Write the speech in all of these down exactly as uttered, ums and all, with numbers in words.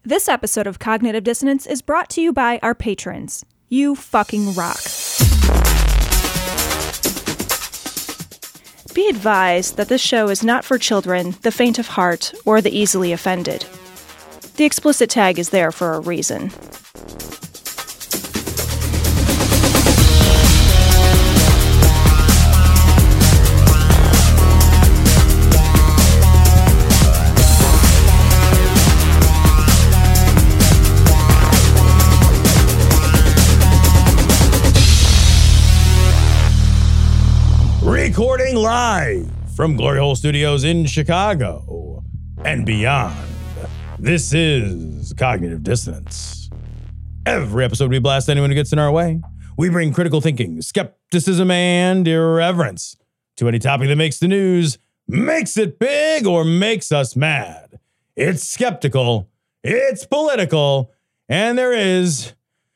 This episode of Cognitive Dissonance is brought to you by our patrons. You fucking rock. Be advised that this show is not for children, the faint of heart, or the easily offended. The explicit tag is there for a reason. Recording live from Glory Hole Studios in Chicago and beyond. This is Cognitive Dissonance. Every episode we blast anyone who gets in our way. We bring critical thinking, skepticism, and irreverence to any topic that makes the news, makes it big, or makes us mad. It's skeptical, it's political, and there is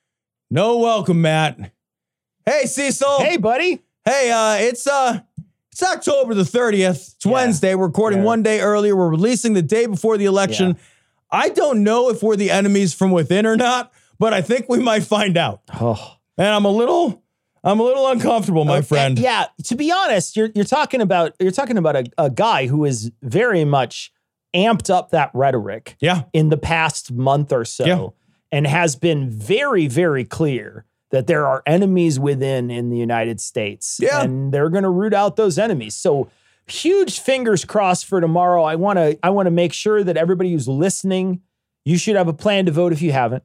no welcome, Matt. Hey, Cecil. Hey, buddy. Hey, uh, it's uh, it's October the thirtieth. It's yeah. Wednesday. We're recording yeah. one day earlier. We're releasing the day before the election. Yeah. I don't know if we're the enemies from within or not, but I think we might find out. Oh. And I'm a little, I'm a little uncomfortable, my okay. friend. Yeah, to be honest, you're you're talking about you're talking about a, a guy who is very much amped up that rhetoric. Yeah. In the past month or so, yeah. and has been very, very clear that there are enemies within in the United States, yeah. and they're going to root out those enemies. So huge fingers crossed for tomorrow. I want to I want to make sure that everybody who's listening, you should have a plan to vote if you haven't.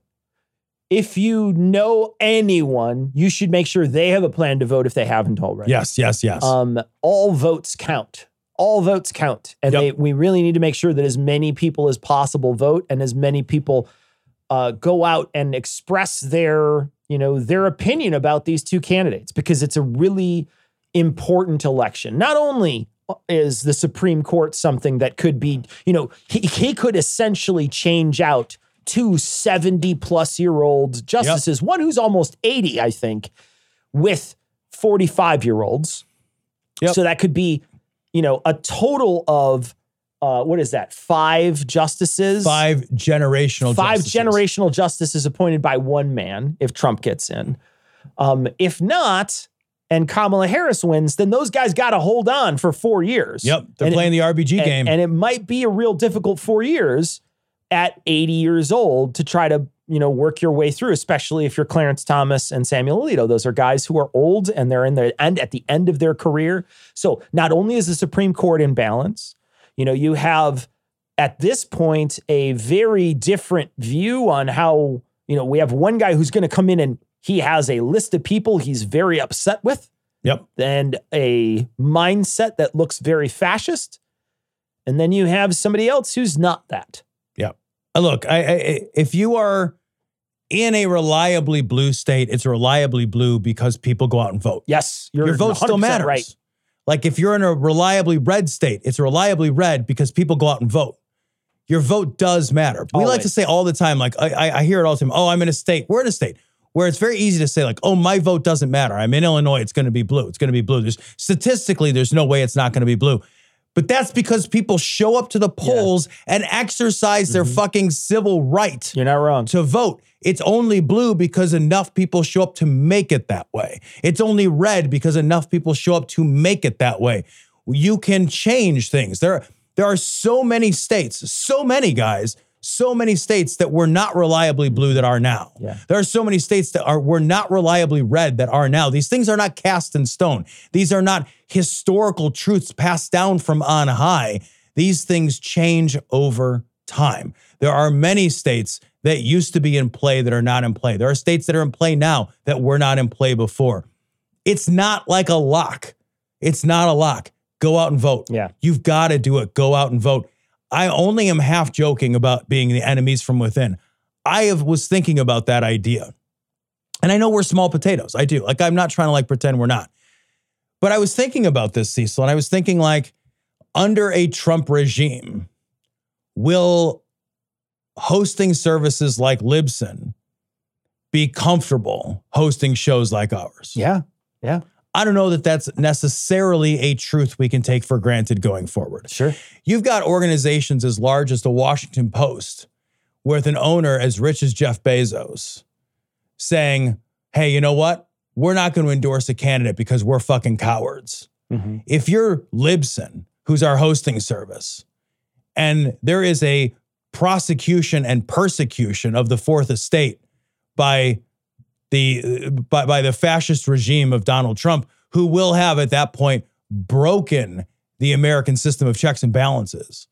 If you know anyone, you should make sure they have a plan to vote if they haven't already. Yes, yes, yes. Um, all votes count. All votes count. And yep. they, we really need to make sure that as many people as possible vote and as many people uh, go out and express their you know, their opinion about these two candidates, because it's a really important election. Not only is the Supreme Court something that could be, you know, he, he could essentially change out two seventy plus year old justices, yep. one who's almost eighty, I think, with forty-five year olds. Yep. So that could be, you know, a total of Uh, what is that? Five justices? Five generational Five justices. generational justices appointed by one man if Trump gets in. Um, if not, and Kamala Harris wins, then those guys got to hold on for four years. Yep, they're and playing it, the R B G and, game. And it might be a real difficult four years at eighty years old to try to, you know, work your way through, especially if you're Clarence Thomas and Samuel Alito. Those are guys who are old and they're in the end at the end of their career. So not only is the Supreme Court in balance, you know, you have at this point a very different view on how, you know, we have one guy who's going to come in and he has a list of people he's very upset with. Yep. And a mindset that looks very fascist. And then you have somebody else who's not that. Yep. Look, I, I, if you are in a reliably blue state, it's reliably blue because people go out and vote. Yes. You're Your vote still matters. Right. Like if you're in a reliably red state, it's reliably red because people go out and vote. Your vote does matter. We Always. like to say all the time, like I, I hear it all the time, oh, I'm in a state. We're in a state where it's very easy to say like, oh, my vote doesn't matter. I'm in Illinois. It's going to be blue. It's going to be blue. There's statistically, there's no way it's not going to be blue. But that's because people show up to the polls yeah. and exercise mm-hmm. their fucking civil right. You're not wrong. To vote. It's only blue because enough people show up to make it that way. It's only red because enough people show up to make it that way. You can change things. There, there are so many states, so many guys, so many states that were not reliably blue that are now. Yeah. There are so many states that are were not reliably red that are now. These things are not cast in stone. These are not historical truths passed down from on high. These things change over time. There are many states that used to be in play that are not in play. There are states that are in play now that were not in play before. It's not like a lock. It's not a lock. Go out and vote. Yeah. You've got to do it. Go out and vote. I only am half joking about being the enemies from within. I have, was thinking about that idea. And I know we're small potatoes. I do. Like, I'm not trying to like pretend we're not. But I was thinking about this, Cecil, and I was thinking like, under a Trump regime, will hosting services like Libsyn be comfortable hosting shows like ours? Yeah, yeah. I don't know that that's necessarily a truth we can take for granted going forward. Sure. You've got organizations as large as the Washington Post, with an owner as rich as Jeff Bezos saying, hey, you know what? We're not going to endorse a candidate because we're fucking cowards. Mm-hmm. If you're Libsyn, who's our hosting service, and there is a prosecution and persecution of the Fourth Estate by the by, by the fascist regime of Donald Trump, who will have at that point broken the American system of checks and balances,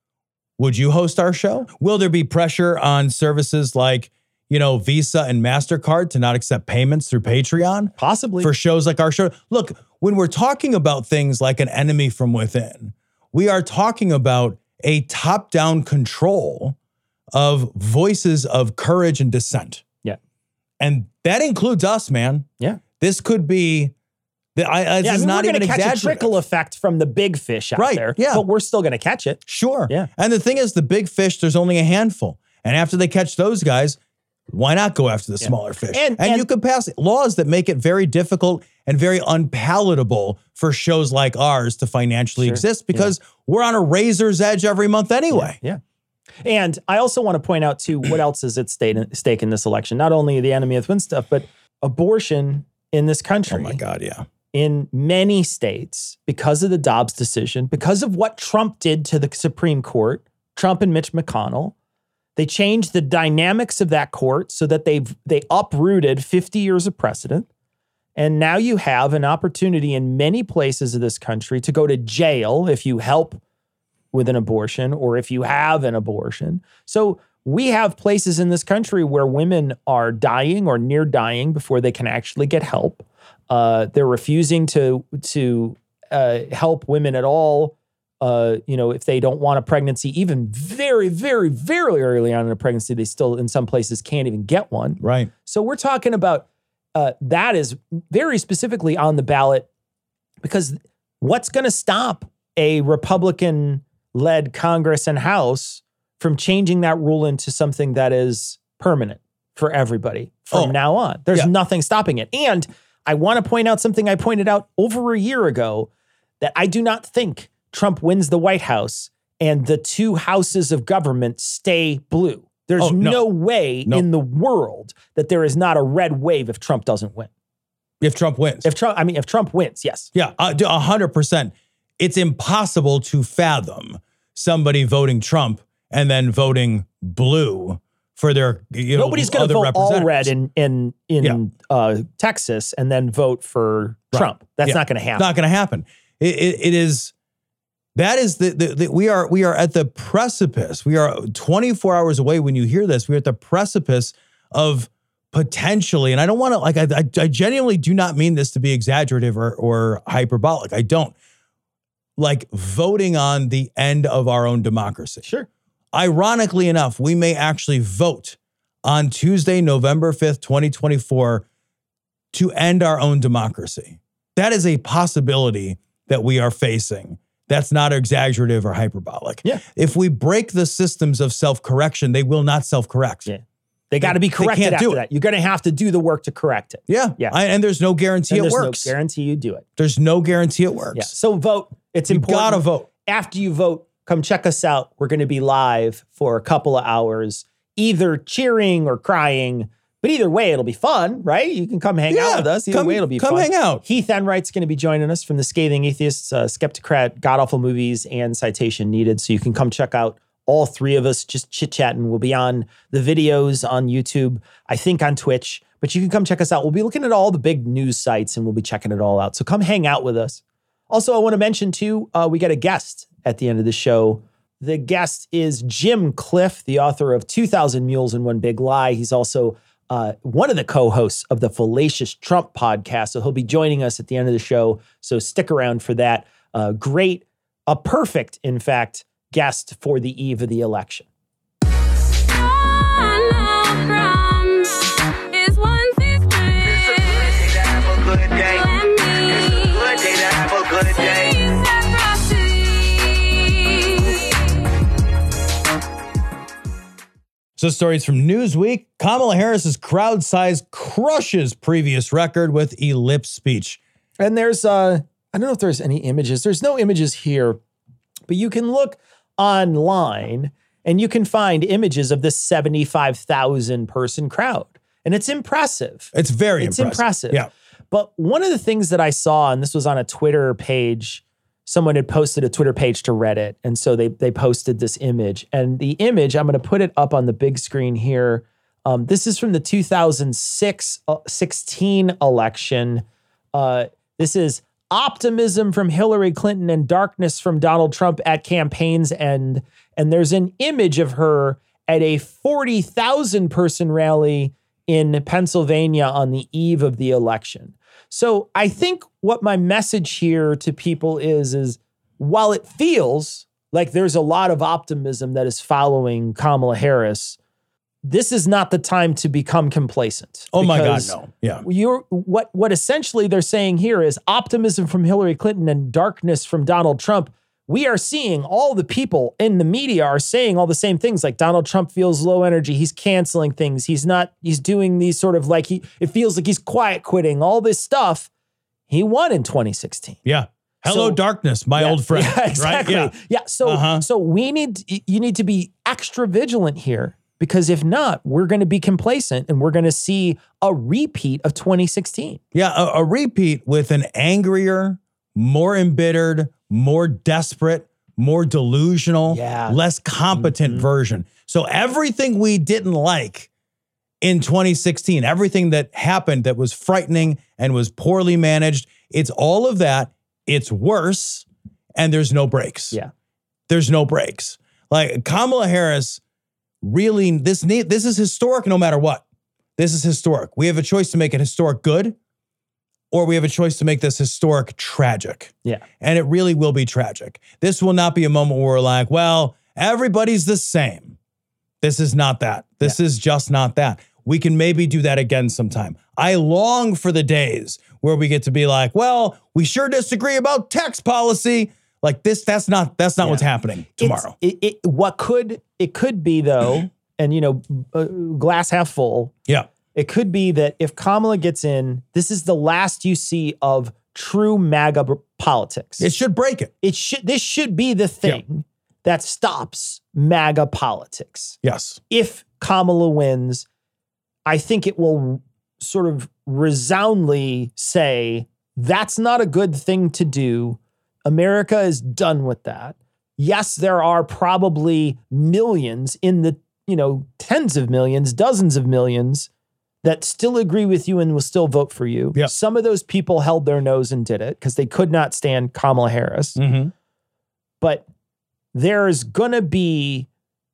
would you host our show? Will there be pressure on services like, you know, Visa and MasterCard to not accept payments through Patreon? Possibly. For shows like our show? Look, when we're talking about things like an enemy from within, we are talking about a top-down control of voices of courage and dissent. Yeah. And that includes us, man. Yeah. This could be, the, I, this yeah, I is mean, not we're even gonna catch a exaggerative. trickle effect from the big fish out Right, there. yeah. But we're still going to catch it. Sure. Yeah. And the thing is, the big fish, there's only a handful. And after they catch those guys, why not go after the Yeah. smaller fish? And- And, and- you could pass laws that make it very difficult and very unpalatable for shows like ours to financially Sure. exist because we're on a razor's edge every month anyway. Yeah. And I also want to point out, too, what else is at stake stake in this election? Not only the enemy of twin stuff, but abortion in this country. Oh, my God, yeah. In many states, because of the Dobbs decision, because of what Trump did to the Supreme Court, Trump and Mitch McConnell, they changed the dynamics of that court so that they've they uprooted fifty years of precedent. And now you have an opportunity in many places of this country to go to jail if you help with an abortion or if you have an abortion. So we have places in this country where women are dying or near dying before they can actually get help. Uh, they're refusing to to uh, help women at all. Uh, you know, if they don't want a pregnancy, even very, very, very early on in a pregnancy, they still, in some places, can't even get one. Right. So we're talking about uh, that is very specifically on the ballot because what's going to stop a Republican-led Congress and House from changing that rule into something that is permanent for everybody from Oh, now on? There's yeah. nothing stopping it. And I want to point out something I pointed out over a year ago, that I do not think Trump wins the White House and the two houses of government stay blue. There's Oh, no. no way No. in the world that there is not a red wave if Trump doesn't win. If Trump wins. If Trump, I mean, if Trump wins, yes. Yeah, uh, one hundred percent. It's impossible to fathom somebody voting Trump and then voting blue for their, you know, Nobody's going to other vote all representatives. red in in in Yeah. uh, Texas and then vote for Right. Trump. That's Yeah. not going to It's happen. not going to happen. It, it, it is, that is the, the, the, we are, we are at the precipice. We are twenty-four hours away when you hear this. We're at the precipice of potentially, and I don't want to, like, I, I, I genuinely do not mean this to be exaggerative or, or hyperbolic. I don't. Like voting on the end of our own democracy. Sure. Ironically enough, we may actually vote on Tuesday, November fifth, twenty twenty-four, to end our own democracy. That is a possibility that we are facing. That's not exaggerative or hyperbolic. Yeah. If we break the systems of self-correction, they will not self-correct. Yeah. They got to be They corrected can't do after it. that. You're going to have to do the work to correct it. Yeah. Yeah. I, and there's no guarantee And it there's works. no guarantee you do it. There's no guarantee it works. Yeah. So vote. It's You important. gotta vote. After you vote, come check us out. We're going to be live for a couple of hours, either cheering or crying. But either way, it'll be fun, right? You can come hang Yeah, out with us. Either come- way, it'll be come fun. hang out. Heath Enright's going to be joining us from the Scathing Atheists, uh, Skeptocrat, God Awful Movies, and Citation Needed. So you can come check out all three of us just chit-chatting. We'll be on the videos on YouTube, I think on Twitch. But you can come check us out. We'll be looking at all the big news sites, and we'll be checking it all out. So come hang out with us. Also, I want to mention, too, uh, we got a guest at the end of the show. The guest is Jim Cliff, the author of two thousand Mules and One Big Lie. He's also uh, one of the co-hosts of the Fallacious Trump podcast. So he'll be joining us at the end of the show. So stick around for that. Uh, great, a perfect, in fact, guest for the eve of the election. So stories from Newsweek. Kamala Harris's crowd size crushes previous record with ellipse speech. And there's, uh, I don't know if there's any images. There's no images here, but you can look online and you can find images of this seventy-five thousand person crowd. And it's impressive. It's very it's impressive. impressive. Yeah. But one of the things that I saw, and this was on a Twitter page, someone had posted a Twitter page to Reddit. And so they they posted this image. And the image, I'm going to put it up on the big screen here. Um, this is from the two thousand sixteen election. Uh, this is optimism from Hillary Clinton and darkness from Donald Trump at campaign's end. And there's an image of her at a forty thousand person rally in Pennsylvania on the eve of the election. So I think what my message here to people is, is while it feels like there's a lot of optimism that is following Kamala Harris, this is not the time to become complacent. Oh my God, no. Yeah. You're, what, what essentially they're saying here is optimism from Hillary Clinton and darkness from Donald Trump. We are seeing all the people in the media are saying all the same things, like Donald Trump feels low energy. He's canceling things. He's not, he's doing these sort of like, he, it feels like he's quiet quitting, all this stuff. He won in twenty sixteen. Yeah. Hello, So- darkness, my Yeah, old friend. yeah, exactly. Right? Yeah. Yeah. So, Uh-huh. so we need, you need to be extra vigilant here, because if not, we're going to be complacent and we're going to see a repeat of twenty sixteen. Yeah. A, a repeat with an angrier, more embittered, more desperate, more delusional, Yeah. less competent Mhm. version. So everything we didn't like in twenty sixteen, everything that happened that was frightening and was poorly managed, it's all of that. It's worse, and there's no breaks. Yeah. There's no breaks. Like Kamala Harris, really, this need, this is historic no matter what. This is historic. We have a choice to make it historic good, or we have a choice to make this historic tragic. Yeah. And it really will be tragic. This will not be a moment where we're like, well, everybody's the same. This is not that. This is just not that. We can maybe do that again sometime. I long for the days where we get to be like, well, we sure disagree about tax policy. Like this, that's not, that's not Yeah. what's happening tomorrow. It's, it, it, what could, it could be though, and you know, uh, glass half full, Yeah. it could be that if Kamala gets in, this is the last you see of true MAGA b- politics. It should break it. It should, this should be the thing that stops MAGA politics. Yes. If Kamala wins, I think it will sort of resoundly say, that's not a good thing to do. America is done with that. Yes, there are probably millions in the, you know, tens of millions, dozens of millions that still agree with you and will still vote for you. Yep. Some of those people held their nose and did it because they could not stand Kamala Harris. Mm-hmm. But there's going to be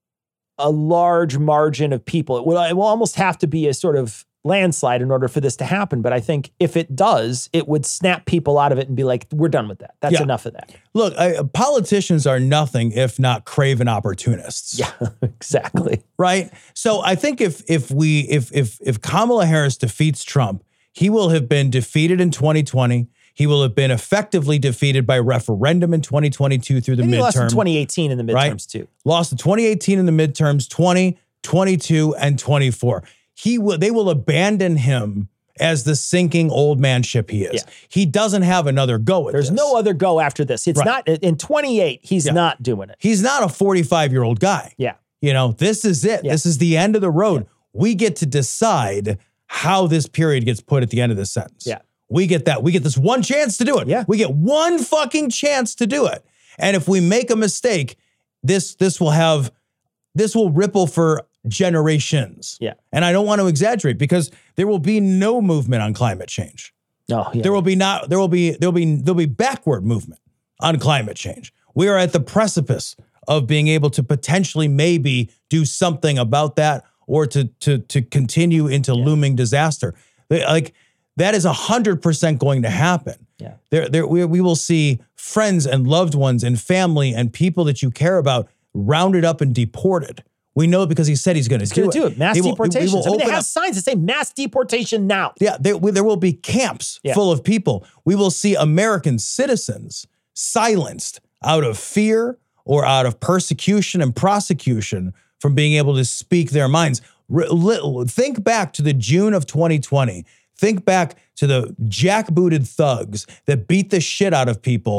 a large margin of people. It will, it will almost have to be a sort of landslide in order for this to happen. But I think if it does, it would snap people out of it and be like, we're done with that. That's Yeah. enough of that. Look, I, politicians are nothing if not craven opportunists. Yeah, exactly. Right. So I think if if we if if if Kamala Harris defeats Trump, he will have been defeated in twenty twenty. He will have been effectively defeated by referendum in twenty twenty-two through the And he lost in midterm. twenty eighteen in the midterms Right. too. Lost in twenty eighteen in the midterms, twenty, twenty-two, and twenty-four. He will. They will abandon him as the sinking old man ship he is. Yeah. He doesn't have another go at There's this. no other go after this. It's Right. not in twenty-eight. He's Yeah. not doing it. He's not a forty-five-year-old guy. Yeah. You know, this is it. Yeah. This is the end of the road. We get to decide how this period gets put at the end of the sentence. Yeah. We get that. We get this one chance to do it. Yeah. We get one fucking chance to do it. And if we make a mistake, this this will have this will ripple for generations. Yeah. And I don't want to exaggerate because there will be no movement on climate change. No, yeah. There will be not there will be there'll be there'll be backward movement on climate change. We are at the precipice of being able to potentially maybe do something about that or to to to continue into looming disaster. Like that is a hundred percent going to happen. Yeah. There there we, we will see friends and loved ones and family and people that you care about rounded up and deported. We know it because he said he's going to do Gonna it. do it. Mass He will- he deportations. will I mean, they open have up- signs that say mass deportation now. Yeah, there, there will be camps Yeah. full of people. We will see American citizens silenced out of fear or out of persecution and prosecution from being able to speak their minds. Re- li- think back to the June of twenty twenty. Think back to the jackbooted thugs that beat the shit out of people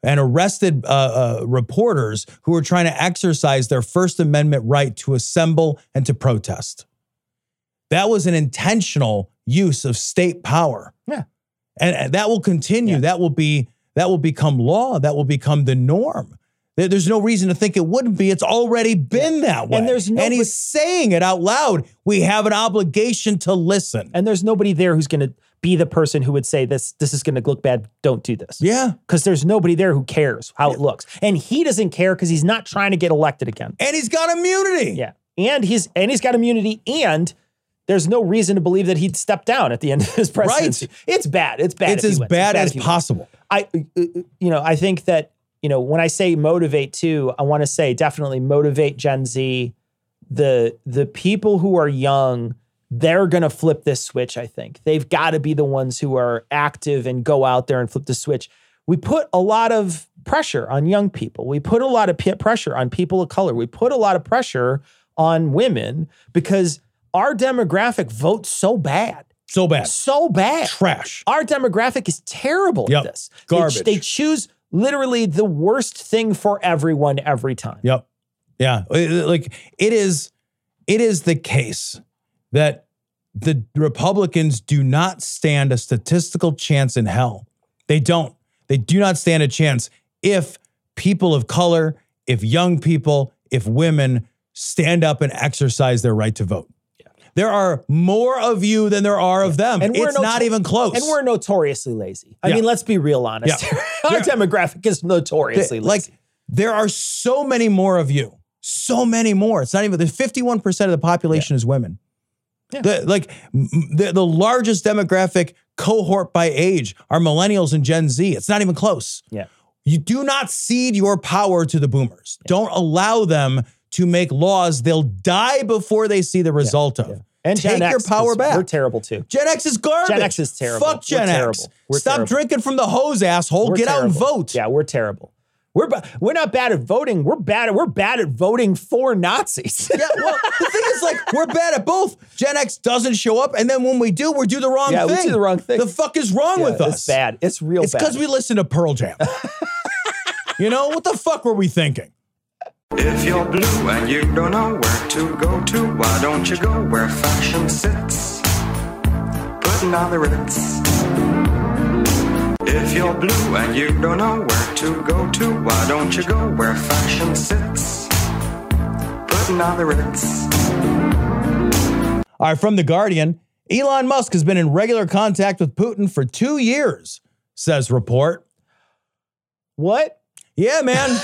and arrested uh, uh, reporters who were trying to exercise their First Amendment right to assemble and to protest. That was an intentional use of state power. Yeah. And, and that will continue. Yeah. That will be, that will become law. That will become the norm. There, there's no reason to think it wouldn't be. It's already been yeah. that way. And there's no, and he's saying it out loud. We have an obligation to listen. And there's nobody there who's going to be the person who would say this, this is going to look bad. Don't do this. Yeah. Because there's nobody there who cares how yeah. it looks. And he doesn't care because he's not trying to get elected again. And he's got immunity. Yeah. And he's, and he's got immunity, and there's no reason to believe that he'd step down at the end of his presidency. Right. It's bad. It's bad. It's as bad, bad as possible. I, you know, I think that, you know, when I say motivate too, I want to say definitely motivate Gen Z. The, the people who are young, they're going to flip this switch, I think. They've got to be the ones who are active and go out there and flip the switch. We put a lot of pressure on young people. We put a lot of p- pressure on people of color. We put a lot of pressure on women because our demographic votes so bad. So bad. So bad. Trash. Our demographic is terrible yep. at this. Garbage. They, they choose literally the worst thing for everyone every time. Yep. Yeah. Like it is, it is the case that the Republicans do not stand a statistical chance in hell. They don't. They do not stand a chance if people of color, if young people, if women stand up and exercise their right to vote. Yeah. There are more of you than there are yeah. of them. And it's noto- not even close. And we're notoriously lazy. I yeah. mean, let's be real honest. Yeah. Our yeah. demographic is notoriously they, lazy. Like, there are so many more of you. So many more. It's not even, there's fifty-one percent of the population yeah. is women. Yeah. The, like the, the largest demographic cohort by age are millennials and Gen Z. It's not even close. Yeah. You do not cede your power to the boomers. Yeah. Don't allow them to make laws they'll die before they see the result yeah. of. Yeah. And take Gen your X, power back. We're terrible too. Gen X is garbage. Gen X is terrible. Fuck Gen we're X. We're Stop terrible. drinking from the hose, asshole. We're Get terrible. out and vote. Yeah, we're terrible. We're we're not bad at voting. We're bad at we're bad at voting for Nazis. Yeah, well, the thing is, like, we're bad at both. Gen X doesn't show up, and then when we do, we do the wrong yeah, thing. we do the wrong thing. The fuck is wrong yeah, with us? It's bad. It's real it's bad. It's because we listen to Pearl Jam. You know, what the fuck were we thinking? If you're blue and you don't know where to go to, why don't you go where fashion sits? Putting on the Ritz. If you're blue and you don't know where to go to, why don't you go where fashion sits? Putting on the Ritz. All right, from The Guardian, Elon Musk has been in regular contact with Putin for two years, says report. What? Yeah, man.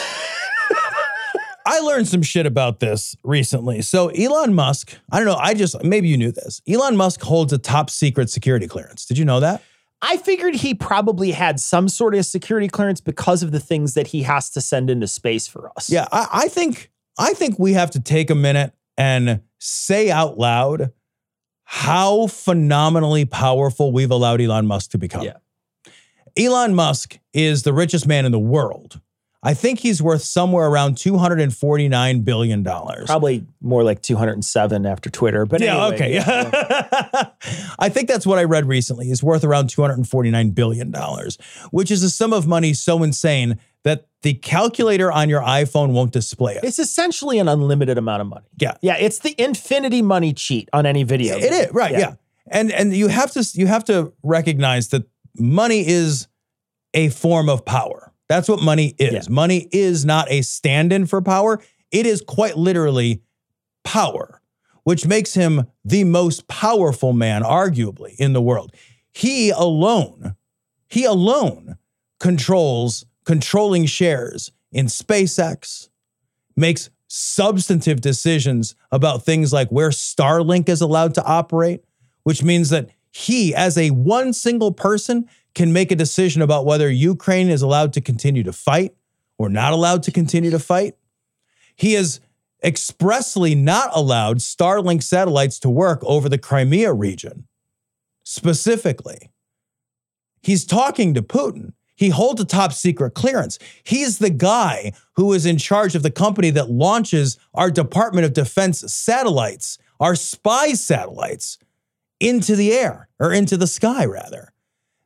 I learned some shit about this recently. So Elon Musk, I don't know, I just, maybe you knew this. Elon Musk holds a top secret security clearance. Did you know that? I figured he probably had some sort of security clearance because of the things that he has to send into space for us. Yeah, I, I think I think we have to take a minute and say out loud how phenomenally powerful we've allowed Elon Musk to become. Yeah. Elon Musk is the richest man in the world. I think he's worth somewhere around two hundred forty-nine billion dollars. Probably more like two hundred seven after Twitter. But yeah, anyway, okay. Yeah, yeah. I think that's what I read recently. He's worth around two hundred forty-nine billion dollars, which is a sum of money so insane that the calculator on your iPhone won't display it. It's essentially an unlimited amount of money. Yeah. Yeah, it's the infinity money cheat on any video. It is, right, yeah. yeah. And and you have to you have to recognize that money is a form of power. That's what money is. Yeah. Money is not a stand-in for power. It is quite literally power, which makes him the most powerful man, arguably, in the world. He alone, he alone controls controlling shares in SpaceX, makes substantive decisions about things like where Starlink is allowed to operate, which means that he, as a one single person, can make a decision about whether Ukraine is allowed to continue to fight or not allowed to continue to fight. He has expressly not allowed Starlink satellites to work over the Crimea region. Specifically, he's talking to Putin. He holds a top secret clearance. He's the guy who is in charge of the company that launches our Department of Defense satellites, our spy satellites, into the air, or into the sky, rather.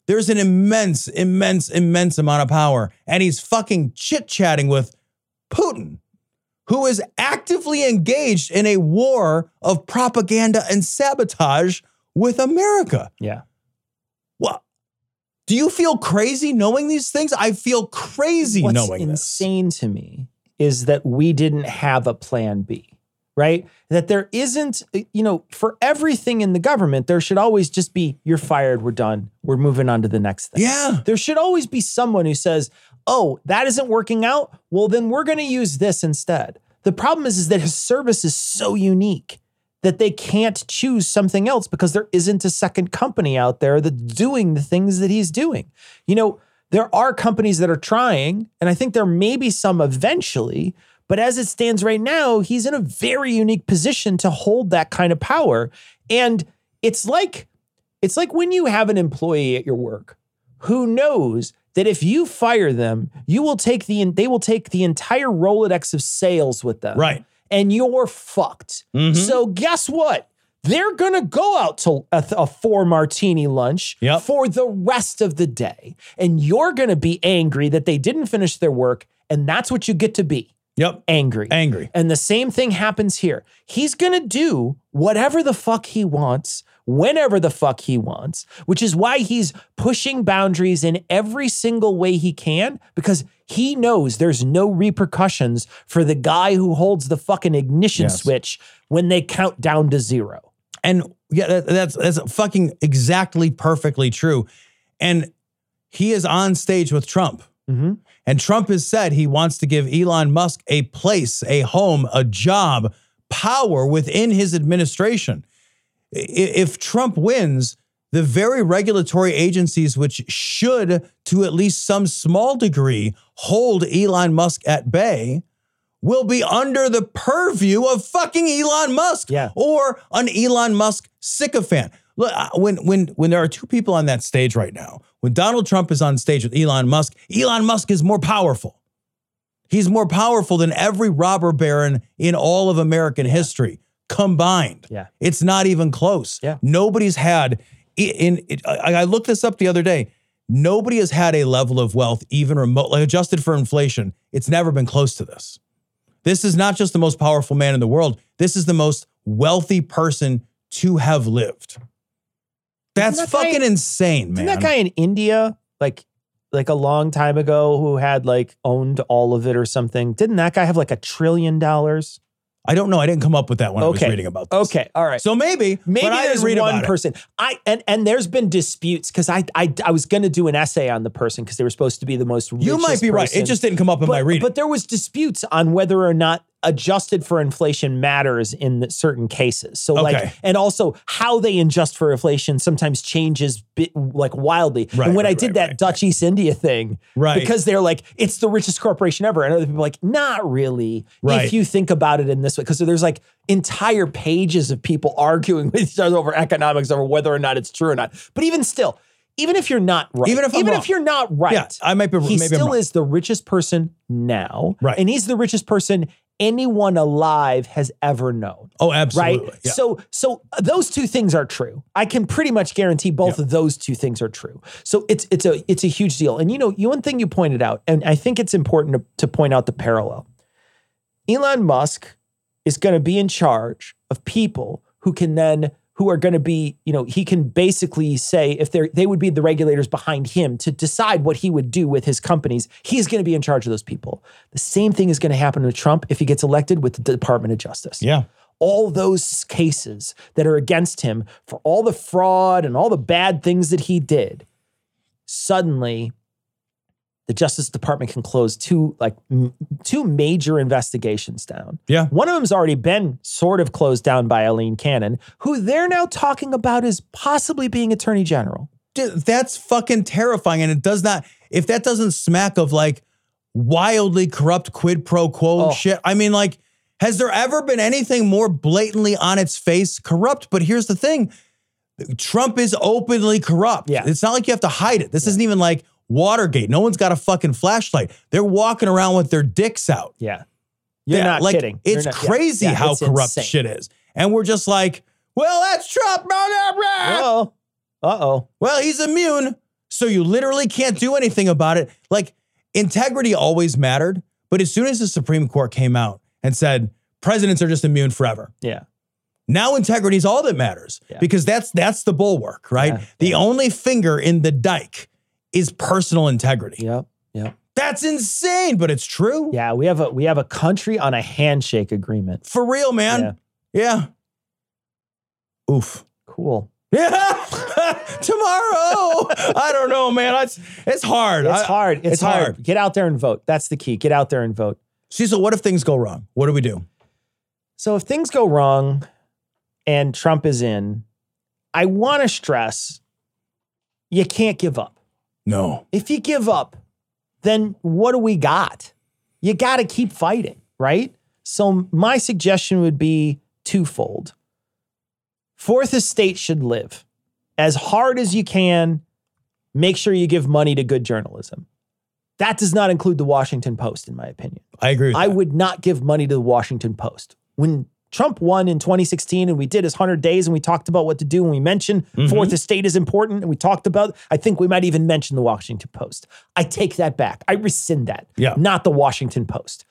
There's an immense, immense, immense amount of power. And he's fucking chit-chatting with Putin, who is actively engaged in a war of propaganda and sabotage with America. Yeah. Well, do you feel crazy knowing these things? I feel crazy What's knowing this. insane to me is that we didn't have a plan B, right? That there isn't, you know, for everything in the government, there should always just be, you're fired, we're done, we're moving on to the next thing. Yeah. There should always be someone who says, oh, that isn't working out, well, then we're going to use this instead. The problem is, is that his service is so unique that they can't choose something else because there isn't a second company out there that's doing the things that he's doing. You know, there are companies that are trying, and I think there may be some eventually, but as it stands right now, he's in a very unique position to hold that kind of power. And it's like, it's like when you have an employee at your work who knows that if you fire them, you will take the, they will take the entire Rolodex of sales with them. Right. And you're fucked. Mm-hmm. So guess what? They're going to go out to a, a four martini lunch Yep. for the rest of the day. And you're going to be angry that they didn't finish their work. And that's what you get to be. Yep. Angry. Angry. And the same thing happens here. He's going to do whatever the fuck he wants, whenever the fuck he wants, which is why he's pushing boundaries in every single way he can, because he knows there's no repercussions for the guy who holds the fucking ignition Yes. switch when they count down to zero. And yeah, that, that's that's fucking exactly perfectly true. And he is on stage with Trump. Mm-hmm. And Trump has said he wants to give Elon Musk a place, a home, a job, power within his administration. I- If Trump wins, the very regulatory agencies which should, to at least some small degree, hold Elon Musk at bay will be under the purview of fucking Elon Musk Yeah. or an Elon Musk sycophant. Look, uh, when when when there are two people on that stage right now, when Donald Trump is on stage with Elon Musk, Elon Musk is more powerful. He's more powerful than every robber baron in all of American history combined. Yeah. It's not even close. Yeah. Nobody's had, in, in I, I looked this up the other day, nobody has had a level of wealth even remote, like adjusted for inflation. It's never been close to this. This is not just the most powerful man in the world. This is the most wealthy person to have lived. That's Isn't that guy- fucking insane, man. Didn't that guy in India, like, like a long time ago, who had like owned all of it or something? Didn't that guy have like a trillion dollars? I don't know. I didn't come up with that when I Okay. was reading about this. Okay, all right. So maybe, Maybe but I there's didn't read one about it. person. I and and there's been disputes because I I I was going to do an essay on the person because they were supposed to be the most richest You might be right. It person. just didn't come up in but, my reading. But there was disputes on whether or not adjusted for inflation matters in certain cases. So Okay. like, and also how they adjust for inflation sometimes changes bit, like wildly. Right, and when right, I did right, that right, Dutch East India thing, Right. because they're like, it's the richest corporation ever. And other people are like, not really. Right. If you think about it in this way, because there's like entire pages of people arguing with each other over economics over whether or not it's true or not. But even still, even if you're not right, Even if I'm even wrong. if you're not right, Yeah, I might be- he maybe I'm still wrong. is the richest person now. Right. And he's the richest person anyone alive has ever known. Oh, absolutely. Right. Yeah. So, so those two things are true. I can pretty much guarantee both Yeah. of those two things are true. So it's it's a it's a huge deal. And you know, you one thing you pointed out, and I think it's important to, to point out the parallel. Elon Musk is going to be in charge of people who can then who are going to be, you know, he can basically say if they're they would be the regulators behind him to decide what he would do with his companies. He's going to be in charge of those people. The same thing is going to happen to Trump if he gets elected with the Department of Justice. yeah. All those cases that are against him for all the fraud and all the bad things that he did, suddenly the Justice Department can close two like m- two major investigations down. Yeah. One of them's already been sort of closed down by Eileen Cannon, who they're now talking about as possibly being Attorney General. Dude, that's fucking terrifying. And it does not, if that doesn't smack of like wildly corrupt quid pro quo Oh. shit, I mean, like, has there ever been anything more blatantly on its face corrupt? But here's the thing, Trump is openly corrupt. Yeah. It's not like you have to hide it. This isn't even like Watergate. No one's got a fucking flashlight. They're walking around with their dicks out. Yeah. You're Yeah, not like, kidding. You're It's not- yeah. crazy Yeah, how it's corrupt insane. shit is. And we're just like, well, that's Trump. Well, Uh-oh. Uh-oh. well, he's immune. So you literally can't do anything about it. Like, integrity always mattered, but as soon as the Supreme Court came out and said presidents are just immune forever. Yeah. Now integrity is all that matters yeah. because that's that's the bulwark, right? Yeah. The yeah. only finger in the dike is personal integrity. Yep. Yep. That's insane, but it's true. Yeah, we have a we have a country on a handshake agreement. For real, man. Yeah. yeah. Oof. Cool. Yeah. Tomorrow. I don't know, man. It's, it's hard. It's I, hard. It's, it's hard. hard. Get out there and vote. That's the key. Get out there and vote. See, so what if things go wrong? What do we do? So if things go wrong and Trump is in, I want to stress you can't give up. No. If you give up, then what do we got? You got to keep fighting, right? So my suggestion would be twofold. Fourth Estate should live. As hard as you can, make sure you give money to good journalism. That does not include the Washington Post, in my opinion. I agree with I that. would not give money to the Washington Post. When Trump won in twenty sixteen and we did his one hundred days and we talked about what to do and we mentioned mm-hmm. Fourth Estate is important and we talked about, I think we might even mention the Washington Post. I take that back. I rescind that. Yeah. Not the Washington Post.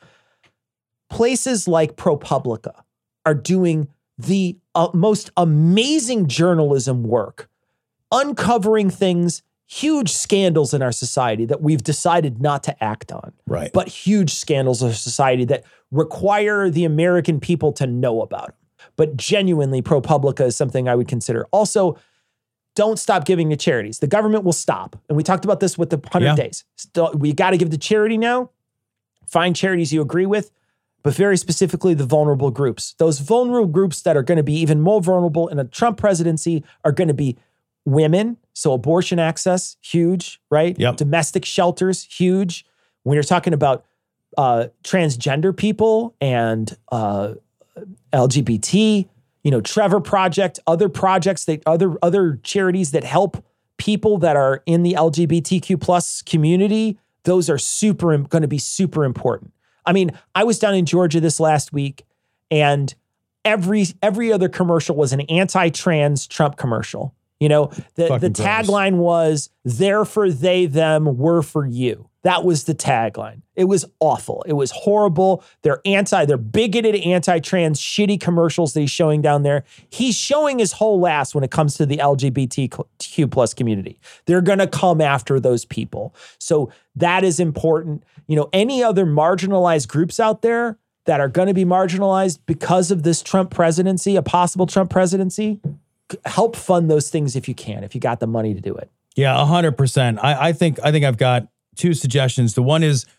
Places like ProPublica are doing the uh, most amazing journalism work, uncovering things, huge scandals in our society that we've decided not to act on. Right. But huge scandals of society that require the American people to know about them. But genuinely, ProPublica is something I would consider. Also, don't stop giving to charities. The government will stop. And we talked about this with the one hundred yeah. days. Still, we got to give to charity now. Find charities you agree with, but very specifically the vulnerable groups. Those vulnerable groups that are going to be even more vulnerable in a Trump presidency are going to be women. So abortion access, huge, right? Yep. Domestic shelters, huge. When you're talking about uh, transgender people and uh, L G B T, you know, Trevor Project, other projects, that other other charities that help people that are in the L G B T Q plus community, those are super going to be super important. I mean, I was down in Georgia this last week, and every every other commercial was an anti-trans Trump commercial. You know, the, the tagline was, "There for they, them, we're for you." That was the tagline. It was awful. It was horrible. They're anti, they're bigoted, anti-trans, shitty commercials that he's showing down there. He's showing his whole ass when it comes to the L G B T Q plus community. They're going to come after those people. So that is important. You know, any other marginalized groups out there that are going to be marginalized because of this Trump presidency, a possible Trump presidency, help fund those things if you can, if you got the money to do it. Yeah, a hundred percent. I, I think I think I've got two suggestions. The one is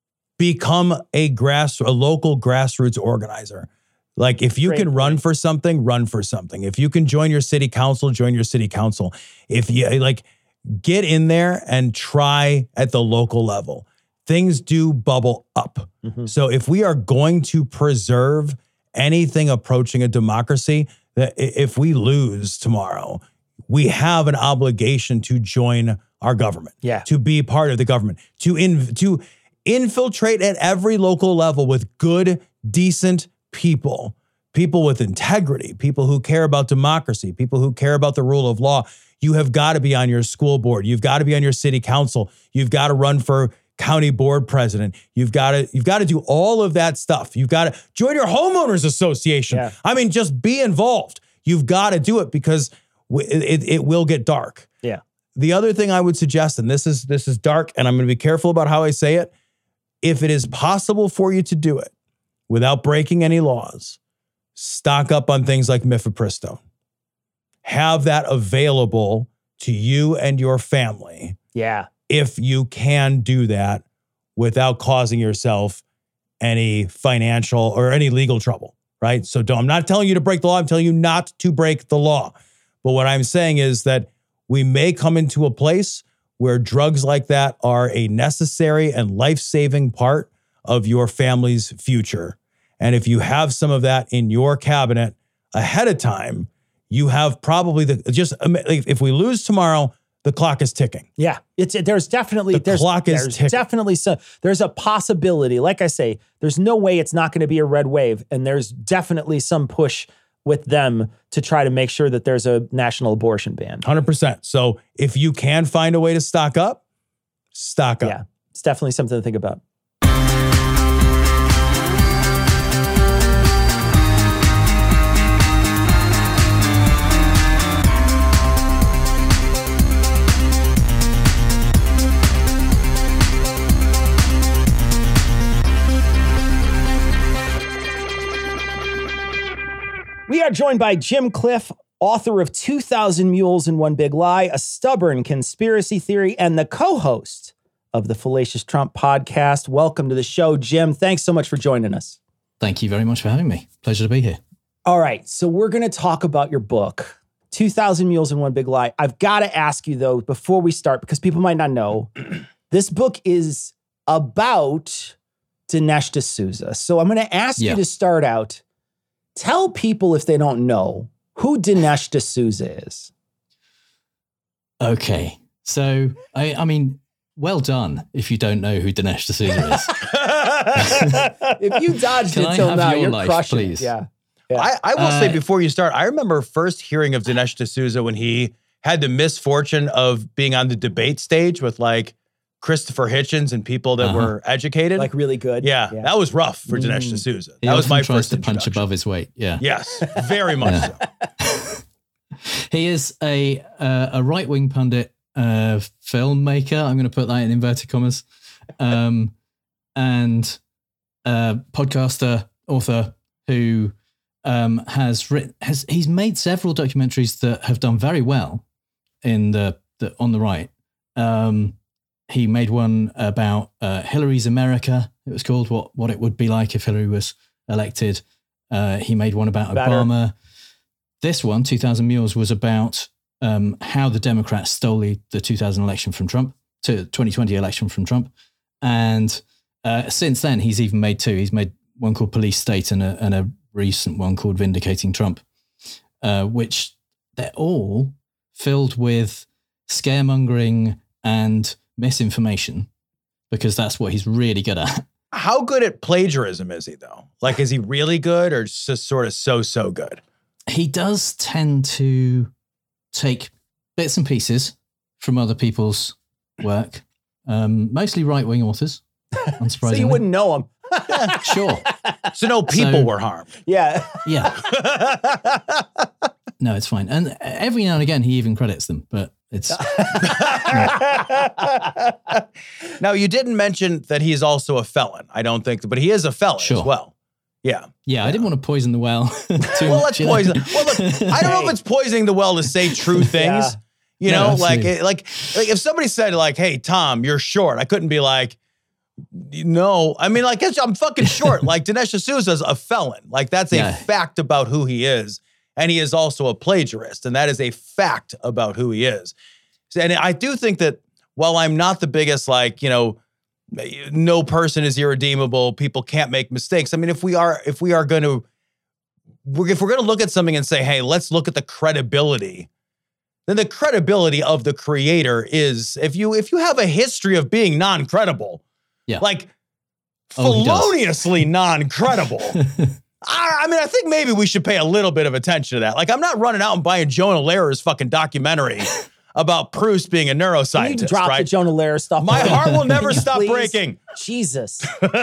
become a grass, a local grassroots organizer. Like if you Great can point. run for something, run for something. If you can join your city council, join your city council. If you like, get in there and try at the local level. Things do bubble up. Mm-hmm. So if we are going to preserve anything approaching a democracy, that if we lose tomorrow, we have an obligation to join our government, yeah. to be part of the government, to in, to infiltrate at every local level with good, decent people, people with integrity, people who care about democracy, people who care about the rule of law. You have got to be on your school board. You've got to be on your city council. You've got to run for county board president. You've got to, you've got to do all of that stuff. You've got to join your homeowners association. Yeah. I mean, just be involved. You've got to do it because it, it, it will get dark. Yeah. The other thing I would suggest, and this is this is dark, and I'm going to be careful about how I say it, if it is possible for you to do it without breaking any laws, stock up on things like mifepristone. Have that available to you and your family. Yeah. If you can do that without causing yourself any financial or any legal trouble, right? So don't, I'm not telling you to break the law. I'm telling you not to break the law. But what I'm saying is that we may come into a place where drugs like that are a necessary and life-saving part of your family's future. And if you have some of that in your cabinet ahead of time, you have probably the, just, if we lose tomorrow, the clock is ticking. Yeah, it's there's definitely the there's, clock is there's ticking. definitely some, there's a possibility. Like I say, there's no way it's not going to be a red wave, and there's definitely some push with them to try to make sure that there's a national abortion ban. one hundred percent. So if you can find a way to stock up, stock up. Yeah, it's definitely something to think about. We are joined by Jim Cliff, author of two thousand Mules and One Big Lie, A Stubborn Conspiracy Theory, and the co-host of the Fallacious Trump podcast. Welcome to the show, Jim. Thanks so much for joining us. Thank you very much for having me. Pleasure to be here. All right, so we're going to talk about your book, two thousand Mules and One Big Lie. I've got to ask you, though, before we start, because people might not know, this book is about Dinesh D'Souza. So I'm going to ask Yeah. you to start out. Tell people, if they don't know, who Dinesh D'Souza is. Okay. So, I, I mean, well done if you don't know who Dinesh D'Souza is. If you dodged Can it I till have now, your you're life, crushing please? it. Yeah. Yeah. I, I will Uh, say before you start, I remember first hearing of Dinesh D'Souza when he had the misfortune of being on the debate stage with like Christopher Hitchens and people that Uh-huh. were educated. Like really good. yeah, that was rough for Dinesh Mm. D'Souza. He That was often my tries first to punch introduction. above his weight. Yeah. Yes, very much Yeah. so. He is a uh, a right wing pundit, uh, filmmaker. I'm going to put that in inverted commas, um, and uh, podcaster, author who um, has written has he's made several documentaries that have done very well in the, the on the right. Um, he made one about uh, Hillary's America. It was called "What What It Would Be Like If Hillary Was Elected." Uh, he made one about Better. Obama. This one, two thousand Mules, was about um, how the Democrats stole the, the two thousand election from Trump, to twenty twenty election from Trump. And uh, since then, he's even made two. He's made one called Police State and a, and a recent one called Vindicating Trump, uh, which they're all filled with scaremongering and misinformation, because that's what he's really good at. How good at plagiarism is he though? Like, is he really good or just sort of so-so good? He does tend to take bits and pieces from other people's work, um, mostly right-wing authors, unsurprisingly. So you wouldn't know him. Sure. So no people So- were harmed. Yeah. Yeah. No, it's fine. And every now and again, he even credits them, but it's... Now, you didn't mention that he's also a felon. I don't think, but he is a felon Sure. as well. Yeah. Yeah, I didn't want to poison the well too Well, much. let's you know? poison. Well, look, I don't know if it's poisoning the well to say true things. Yeah. You No, know, like, absolutely. it, like, like if somebody said, like, "Hey, Tom, you're short," I couldn't be like, "No." I mean, like, it's- I'm fucking short. Like, Dinesh D'Souza is a felon. Like, that's a Yeah. fact about who he is, and he is also a plagiarist, and that is a fact about who he is. And I do think that while I'm not the biggest, like, you know, no person is irredeemable, people can't make mistakes. I mean, if we are, if we are going to, if we're going to look at something and say, hey, let's look at the credibility, then the credibility of the creator is, if you, if you have a history of being non-credible, Yeah. like Oh, he does. feloniously non-credible. I, I mean, I think maybe we should pay a little bit of attention to that. Like, I'm not running out and buying Jonah Lehrer's fucking documentary about Proust being a Can you neuroscientist, drop right? the Jonah Lehrer stuff? My heart will never Can you stop please? breaking. Jesus.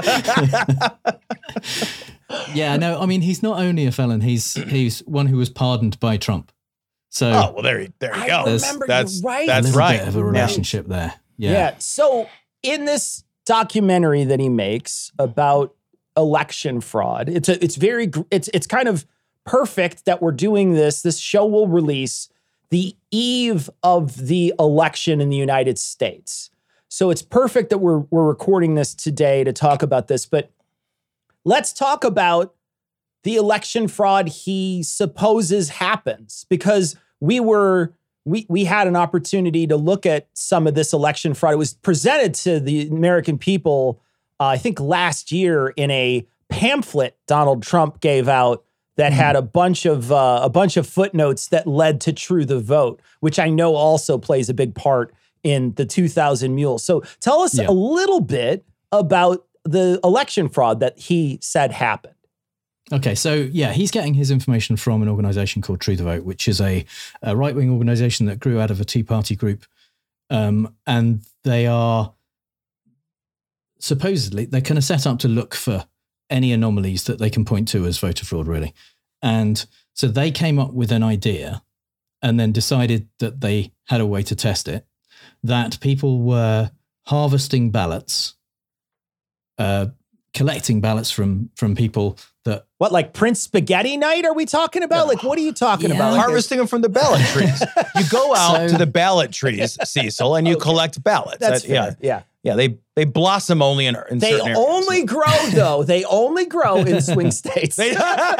Yeah, no, I mean, he's not only a felon, he's he's one who was pardoned by Trump. So Oh, well, there you, there you I go. remember, that's, you're right. a That's little right. bit of a Yeah. relationship there. Yeah. Yeah. So in this documentary that he makes about election fraud, it's a, it's very, gr- it's, it's kind of perfect that we're doing this. This show will release the eve of the election in the United States. So it's perfect that we're, we're recording this today to talk about this, but let's talk about the election fraud he supposes happens, because we were, we, we had an opportunity to look at some of this election fraud. It was presented to the American people, uh, I think last year, in a pamphlet Donald Trump gave out that had a bunch of uh, a bunch of footnotes that led to True the Vote, which I know also plays a big part in the two thousand Mules. So tell us Yeah. a little bit about the election fraud that he said happened. Okay, so yeah, he's getting his information from an organization called True the Vote, which is a, a right-wing organization that grew out of a Tea Party group. Um, and they are supposedly, they're kind of set up to look for any anomalies that they can point to as voter fraud, really. And so they came up with an idea and then decided that they had a way to test it, that people were harvesting ballots, uh, collecting ballots from from people that... What, like Prince Spaghetti Night are we talking about? Like, what are you talking Yeah. about? Like, Harvesting them from the ballot trees. You go out So- to the ballot trees, Cecil, and you Okay. collect ballots. that's That- fair. yeah, Yeah. yeah. They they blossom only in, in They certain areas. only grow, though. They only grow in swing states. They-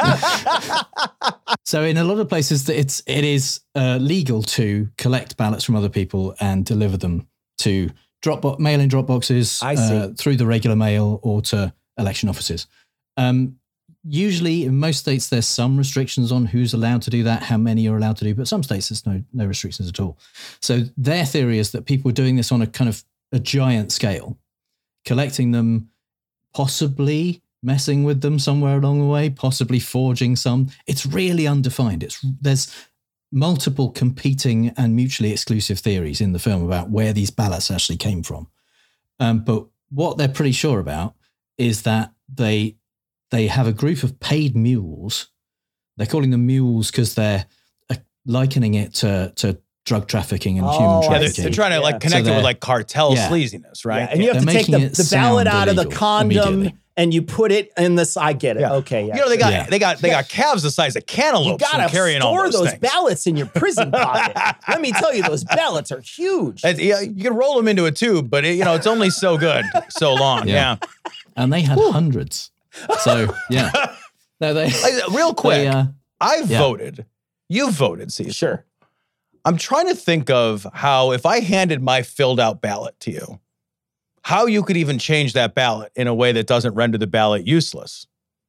So in a lot of places, that it's it is uh, legal to collect ballots from other people and deliver them to drop bo- mail-in drop boxes I see. uh, through the regular mail or to election offices. Um, usually, in most states, there's some restrictions on who's allowed to do that, how many are allowed to do, but some states there's no no restrictions at all. So their theory is that people are doing this on a kind of a giant scale, collecting them, possibly messing with them somewhere along the way, possibly forging some. It's really undefined. It's there's multiple competing and mutually exclusive theories in the film about where these ballots actually came from. Um, but what they're pretty sure about is that they they have a group of paid mules. They're calling them mules because they're uh, likening it to to drug trafficking and Oh, human I yeah, they're, trafficking. they're trying to Yeah. like connect So it with they're- like cartel yeah. sleaziness, right? Yeah, and you have They're to take the, making it the ballot sound out of the illegal condom immediately. and you put it in this. I get it. Yeah. Okay. Yeah. You know, they got Yeah. they got they got calves the size of You cantaloupes gotta from carrying all store those, those things. ballots in your prison pocket. Let me tell you, those ballots are huge. It's- yeah, you can roll them into a tube, but it, you know it's only so good, so long. Yeah. Yeah. And they had hundreds. So, yeah. No, they, Like, real quick, they, uh, I yeah. voted. You voted, Cecil. Sure. I'm trying to think of how, if I handed my filled out ballot to you, how you could even change that ballot in a way that doesn't render the ballot useless.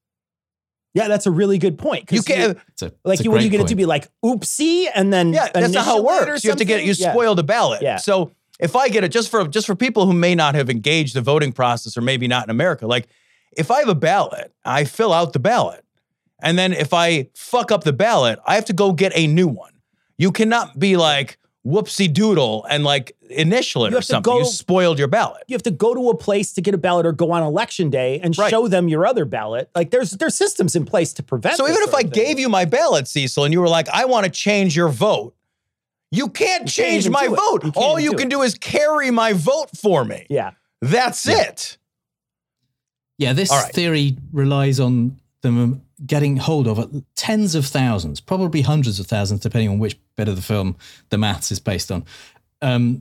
Yeah, that's a really good point. 'cause You can't. it's a, like it's a you, what are you great going to point. be like, oopsie, and then Yeah, that's not how it initial or works. You have to get you something? Yeah. spoil the ballot. Yeah. So if I get it just for just for people who may not have engaged the voting process or maybe not in America, like if I have a ballot, I fill out the ballot. And then if I fuck up the ballot, I have to go get a new one. You cannot be like whoopsie doodle and like initial it You or have to something. go- You spoiled your ballot. You have to go to a place to get a ballot or go on election day and Right. show them your other ballot. Like there's there's systems in place to prevent. So this even if sort I of thing. gave you my ballot, Cecil, and you were like, I want to change your vote, you can't You can't change even my do it. vote. You can't All even you do can it. do is carry my vote for me. yeah, That's Yeah. it. Yeah, this All right. theory relies on them getting hold of tens of thousands, probably hundreds of thousands, depending on which bit of the film the maths is based on, um,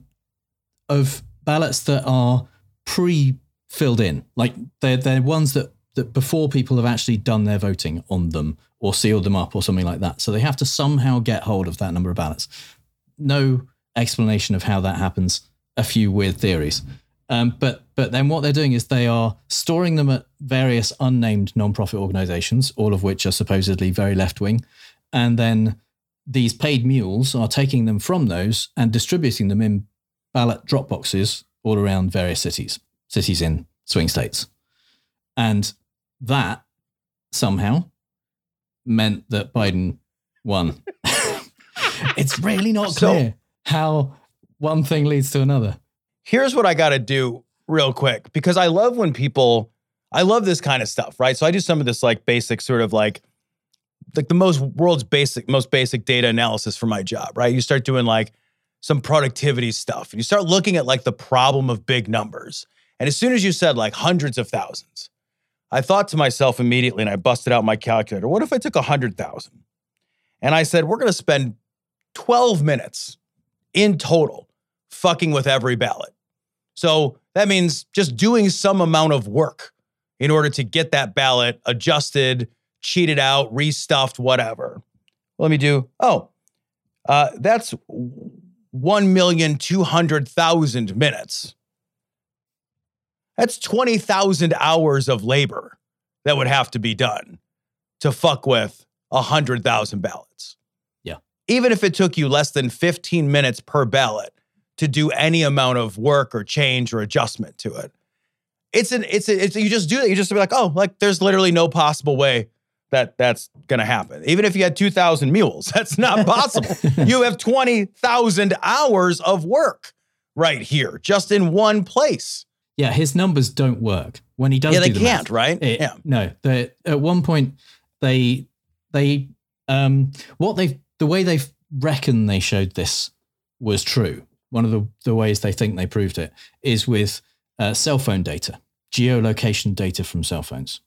of ballots that are pre-filled in. Like they're, they're ones that, that before people have actually done their voting on them or sealed them up or something like that. So they have to somehow get hold of that number of ballots. No explanation of how that happens. A few weird theories. Um, but but then what they're doing is they are storing them at various unnamed nonprofit organizations, all of which are supposedly very left-wing. And then these paid mules are taking them from those and distributing them in ballot drop boxes all around various cities, cities in swing states. And that somehow meant that Biden won. It's really not So- clear how one thing leads to another. Here's what I got to do real quick, because I love when people, I love this kind of stuff, right? So I do some of this like basic sort of like, like the most world's basic, most basic data analysis for my job, right? You start doing like some productivity stuff and you start looking at like the problem of big numbers. And as soon as you said like hundreds of thousands, I thought to myself immediately, and I busted out my calculator, what if I took a hundred thousand? And I said, we're going to spend twelve minutes in total fucking with every ballot. So that means just doing some amount of work in order to get that ballot adjusted, cheated out, restuffed, whatever. Let me do, oh, uh, that's one million two hundred thousand minutes. That's twenty thousand hours of labor that would have to be done to fuck with one hundred thousand ballots. Yeah. Even if it took you less than fifteen minutes per ballot to do any amount of work or change or adjustment to it. It's an, it's, a, it's, you just do that. You just be like, oh, like there's literally no possible way that that's going to happen. Even if you had two thousand mules, that's not possible. You have twenty thousand hours of work right here, just in one place. Yeah, his numbers don't work when he does. Yeah, they do the can't, math, right? it- Yeah. No, they, at one point they they um what they the way they reckon they showed this was true. One of the the ways they think they proved it is with uh, cell phone data, geolocation data from cell phones,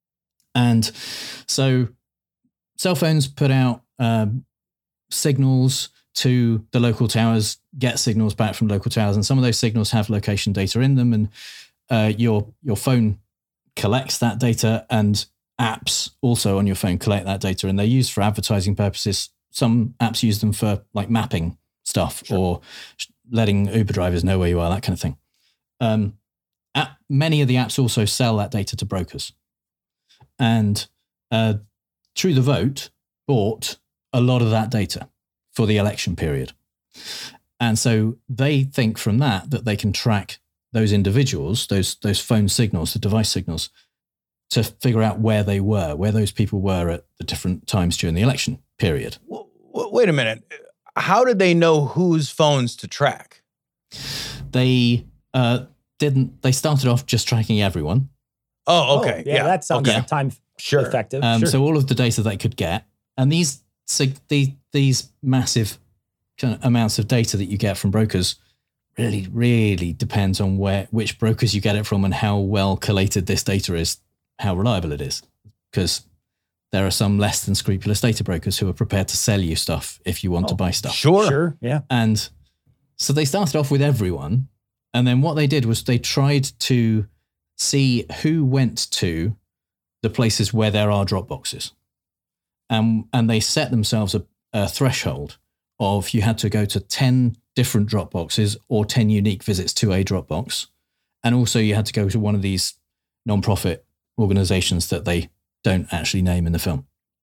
and so cell phones put out um, signals to the local towers, get signals back from local towers, and some of those signals have location data in them, and uh, your your phone collects that data, and apps also on your phone collect that data, and they're used for advertising purposes. Some apps use them for like mapping stuff sure. or letting Uber drivers know where you are, that kind of thing. Um, app, many of the apps also sell that data to brokers, and uh, True the Vote bought a lot of that data for the election period. And so they think from that that they can track those individuals, those those phone signals, the device signals, to figure out where they were, where those people were at the different times during the election period. Wait a minute. How did they know whose phones to track? They uh, didn't, they started off just tracking everyone. Oh, okay. Oh, yeah, yeah, that sounds okay. time Sure. effective. Um, sure. So all of the data they could get, and these sig- these, these massive kind of amounts of data that you get from brokers really, really depends on where which brokers you get it from and how well collated this data is, how reliable it is. Because there are some less than scrupulous data brokers who are prepared to sell you stuff if you want Oh, to buy stuff. Sure. Sure, yeah. And so they started off with everyone. And then what they did was they tried to see who went to the places where there are drop boxes. Um, and they set themselves a, a threshold of you had to go to ten different drop boxes or ten unique visits to a drop box. And also you had to go to one of these non-profit organizations that they don't actually name in the film.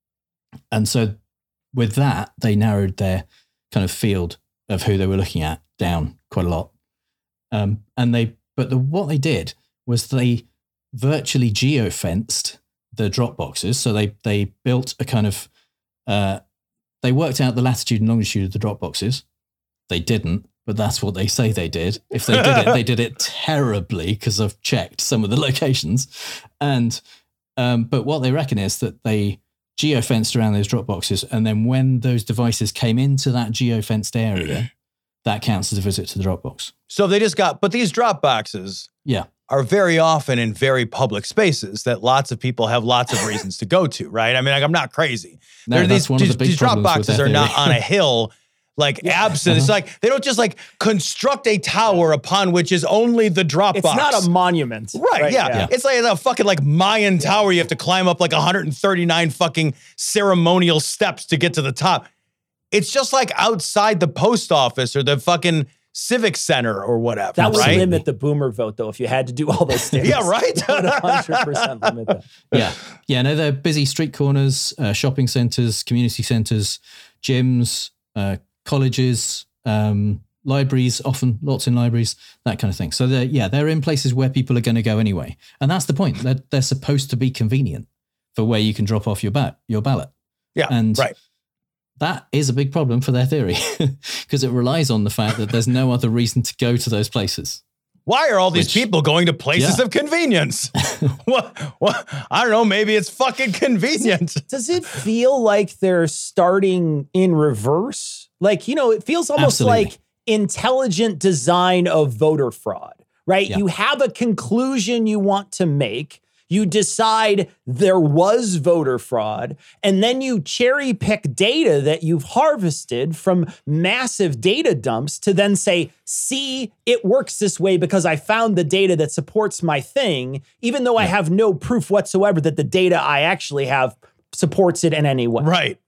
And so with that, they narrowed their kind of field of who they were looking at down quite a lot. Um, and they, but the, what they did was they virtually geo-fenced the drop boxes. So they, they built a kind of, uh, they worked out the latitude and longitude of the drop boxes. They didn't, but that's what they say they did. If they did it, they did it terribly because I've checked some of the locations. And, um, but what they reckon is that they geo-fenced around those drop boxes. And then when those devices came into that geo-fenced area, that counts as a visit to the Dropbox. So they just got, but these drop boxes Yeah. are very often in very public spaces that lots of people have lots of reasons to go to, right? I mean, like, I'm not crazy. No, There- that's these one of the these, big these drop problems with boxes their are not theory. on a hill, like absent. It's like they don't just like construct a tower upon which is only the drop It's box. not a monument. Right, yeah. Yeah. It's like a fucking like Mayan tower. You have to climb up like one hundred thirty-nine fucking ceremonial steps to get to the top. It's just like outside the post office or the fucking civic center or whatever, That would right? limit the boomer vote, though, if you had to do all those stairs. Yeah, right? That would one hundred percent limit that. Yeah. Yeah. No, they're busy street corners, uh, shopping centers, community centers, gyms, uh, colleges, um, libraries, often lots in libraries, that kind of thing. So they're, yeah, they're in places where people are going to go anyway. And that's the point. They're, they're supposed to be convenient for where you can drop off your, ba- your ballot. Yeah, And right. that is a big problem for their theory because it relies on the fact that there's no other reason to go to those places. Why are all these Which- people going to places yeah. of convenience? what, what? I don't know. Maybe it's fucking convenient. Does it feel like they're starting in reverse? Like, you know, it feels almost Absolutely. like intelligent design of voter fraud, right? Yeah. You have a conclusion you want to make. You decide there was voter fraud, and then you cherry pick data that you've harvested from massive data dumps to then say, see, it works this way because I found the data that supports my thing, even though I have no proof whatsoever that the data I actually have supports it in any way. Right.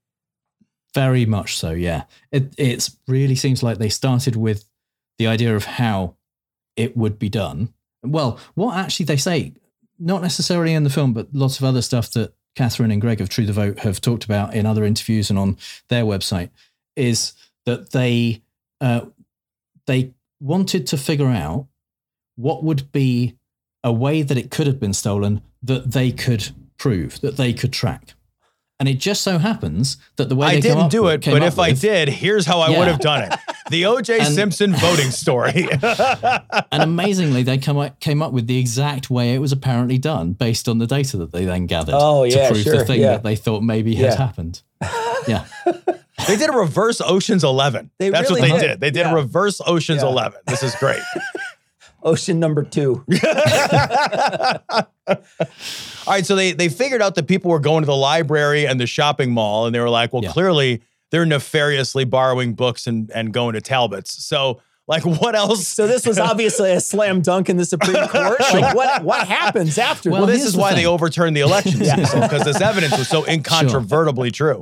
Very much so, yeah. It it's really seems like they started with the idea of how it would be done. Well, what actually they say, not necessarily in the film, but lots of other stuff that Catherine and Greg of True the Vote have talked about in other interviews and on their website, is that they uh, they wanted to figure out what would be a way that it could have been stolen that they could prove, that they could track. And it just so happens that the way I they didn't come up do with- it, came but up if I with- did, here's how I Yeah. would have done it. The O J And- Simpson voting story. And amazingly, they come up, came up with the exact way it was apparently done based on the data that they then gathered Oh, yeah, to prove sure, the thing yeah. that they thought maybe Yeah. had happened. Yeah. They did a reverse Ocean's eleven. They That's really what they did. did. They did Yeah. a reverse Ocean's Yeah. eleven. This is great. Ocean number two. All right, so they they figured out that people were going to the library and the shopping mall, and they were like, well, Yeah. clearly they're nefariously borrowing books and, and going to Talbot's. So, like, what else? So this was obviously a slam dunk in the Supreme Court. Like what what happens after? Well, Well, this here's is the why thing. they overturned the election, because this evidence was so incontrovertibly true.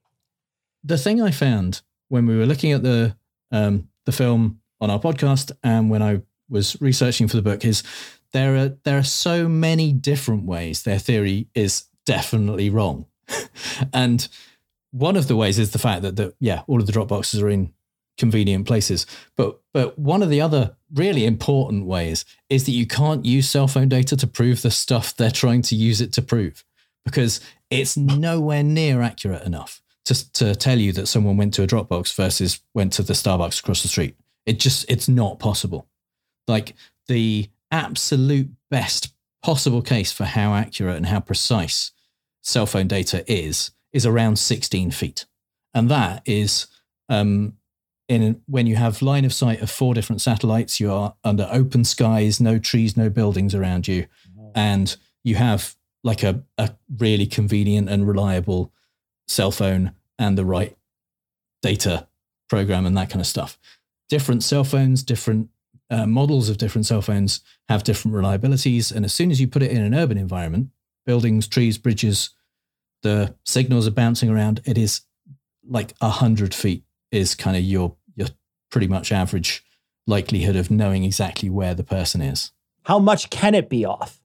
The thing I found when we were looking at the um, the film on our podcast and when I was researching for the book is there are there are so many different ways their theory is definitely wrong. And one of the ways is the fact that the yeah, all of the drop boxes are in convenient places. But but one of the other really important ways is that you can't use cell phone data to prove the stuff they're trying to use it to prove, because it's nowhere near accurate enough to, to tell you that someone went to a Dropbox versus went to the Starbucks across the street. It just, it's not possible. Like the absolute best possible case for how accurate and how precise cell phone data is, is around sixteen feet. And that is, um, in when you have line of sight of four different satellites, you are under open skies, no trees, no buildings around you. And you have like a, a really convenient and reliable cell phone and the right data program and that kind of stuff. Different cell phones, different uh, models of different cell phones have different reliabilities. And as soon as you put it in an urban environment, buildings, trees, bridges, the signals are bouncing around. It is like a hundred feet is kind of your, your pretty much average likelihood of knowing exactly where the person is. How much can it be off?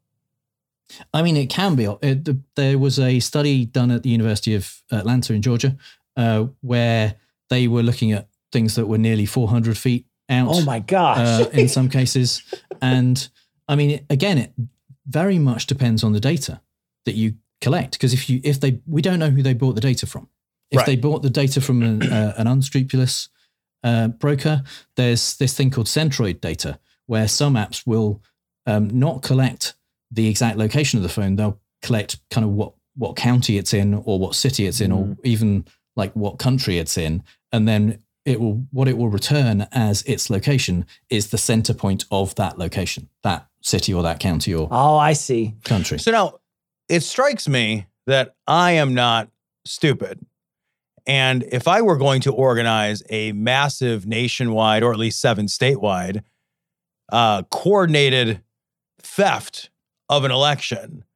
I mean, it can be. It, the, there was a study done at the University of Atlanta in Georgia uh, where they were looking at things that were nearly four hundred feet out. Oh my gosh. Uh, in some cases. And I mean, again, it very much depends on the data that you collect. Because if you, if they, we don't know who they bought the data from. If Right. they bought the data from an, uh, an unscrupulous uh, broker, there's this thing called Centroid data, where some apps will um, not collect the exact location of the phone. They'll collect kind of what, what county it's in or what city it's in, Mm. or even like what country it's in. And then it will, what it will return as its location is the center point of that location, that city or that county or Oh, I see. country. So now it strikes me that I am not stupid. And if I were going to organize a massive nationwide, or at least seven statewide, uh, coordinated theft of an election,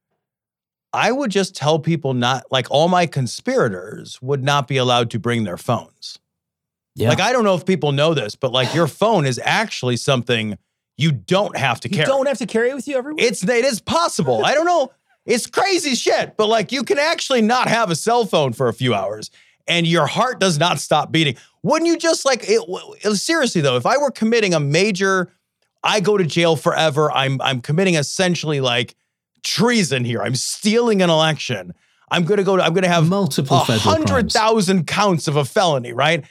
I would just tell people not, like all my conspirators would not be allowed to bring their phones. Yeah. Like, I don't know if people know this, but like your phone is actually something you don't have to You carry. don't have to carry it with you everywhere? It's, it is possible. I don't know. It's crazy shit, but like you can actually not have a cell phone for a few hours and your heart does not stop beating. Wouldn't you just like, it, it, seriously though, if I were committing a major, I go to jail forever, I'm, I'm committing essentially like treason here. I'm stealing an election. I'm going to go to, I'm going to have Multiple a federal crimes. hundred thousand counts of a felony, right?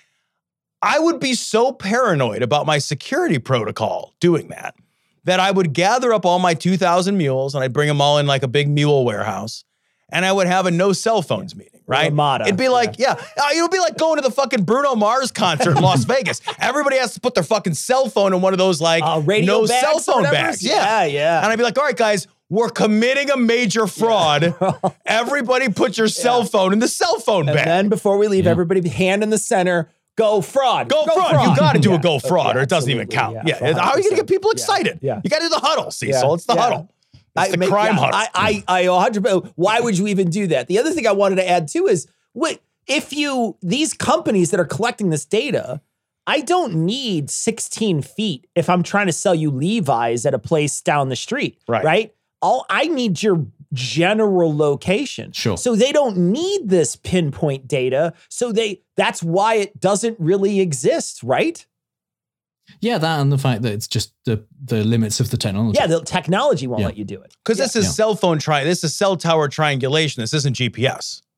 I would be so paranoid about my security protocol doing that, that I would gather up all my two thousand mules and I'd bring them all in like a big mule warehouse and I would have a no cell phones meeting, right? Ramada. It'd be like, yeah, uh, it would be like going to the fucking Bruno Mars concert in Las Vegas. Everybody has to put their fucking cell phone in one of those like Uh, radio no bags cell or phone whatever? bags. Yeah, yeah. And I'd be like, all right, guys, we're committing a major fraud. Everybody put your cell phone in the cell phone And bag. then before we leave, Yeah. everybody hand in the center, go fraud. Go, fraud. You got to do a go fraud Yeah, or it doesn't even absolutely. count. Yeah, Yeah. How are you going to get people Yeah, excited? yeah. You got to do the huddle, Cecil. Yeah, It's the yeah. huddle. It's the make- crime yeah, huddle. I, I, I, one hundred percent. Why would you even do that? The other thing I wanted to add too is, what if you, these companies that are collecting this data, I don't need sixteen feet if I'm trying to sell you Levi's at a place down the street, Right. right? All I need your general location. Sure. So they don't need this pinpoint data. So they, that's why it doesn't really exist, right? Yeah, that and the fact that it's just the, the limits of the technology. Yeah, the technology won't Yeah. let you do it. Because this is Yeah. cell phone tri. This is cell tower triangulation. This isn't G P S.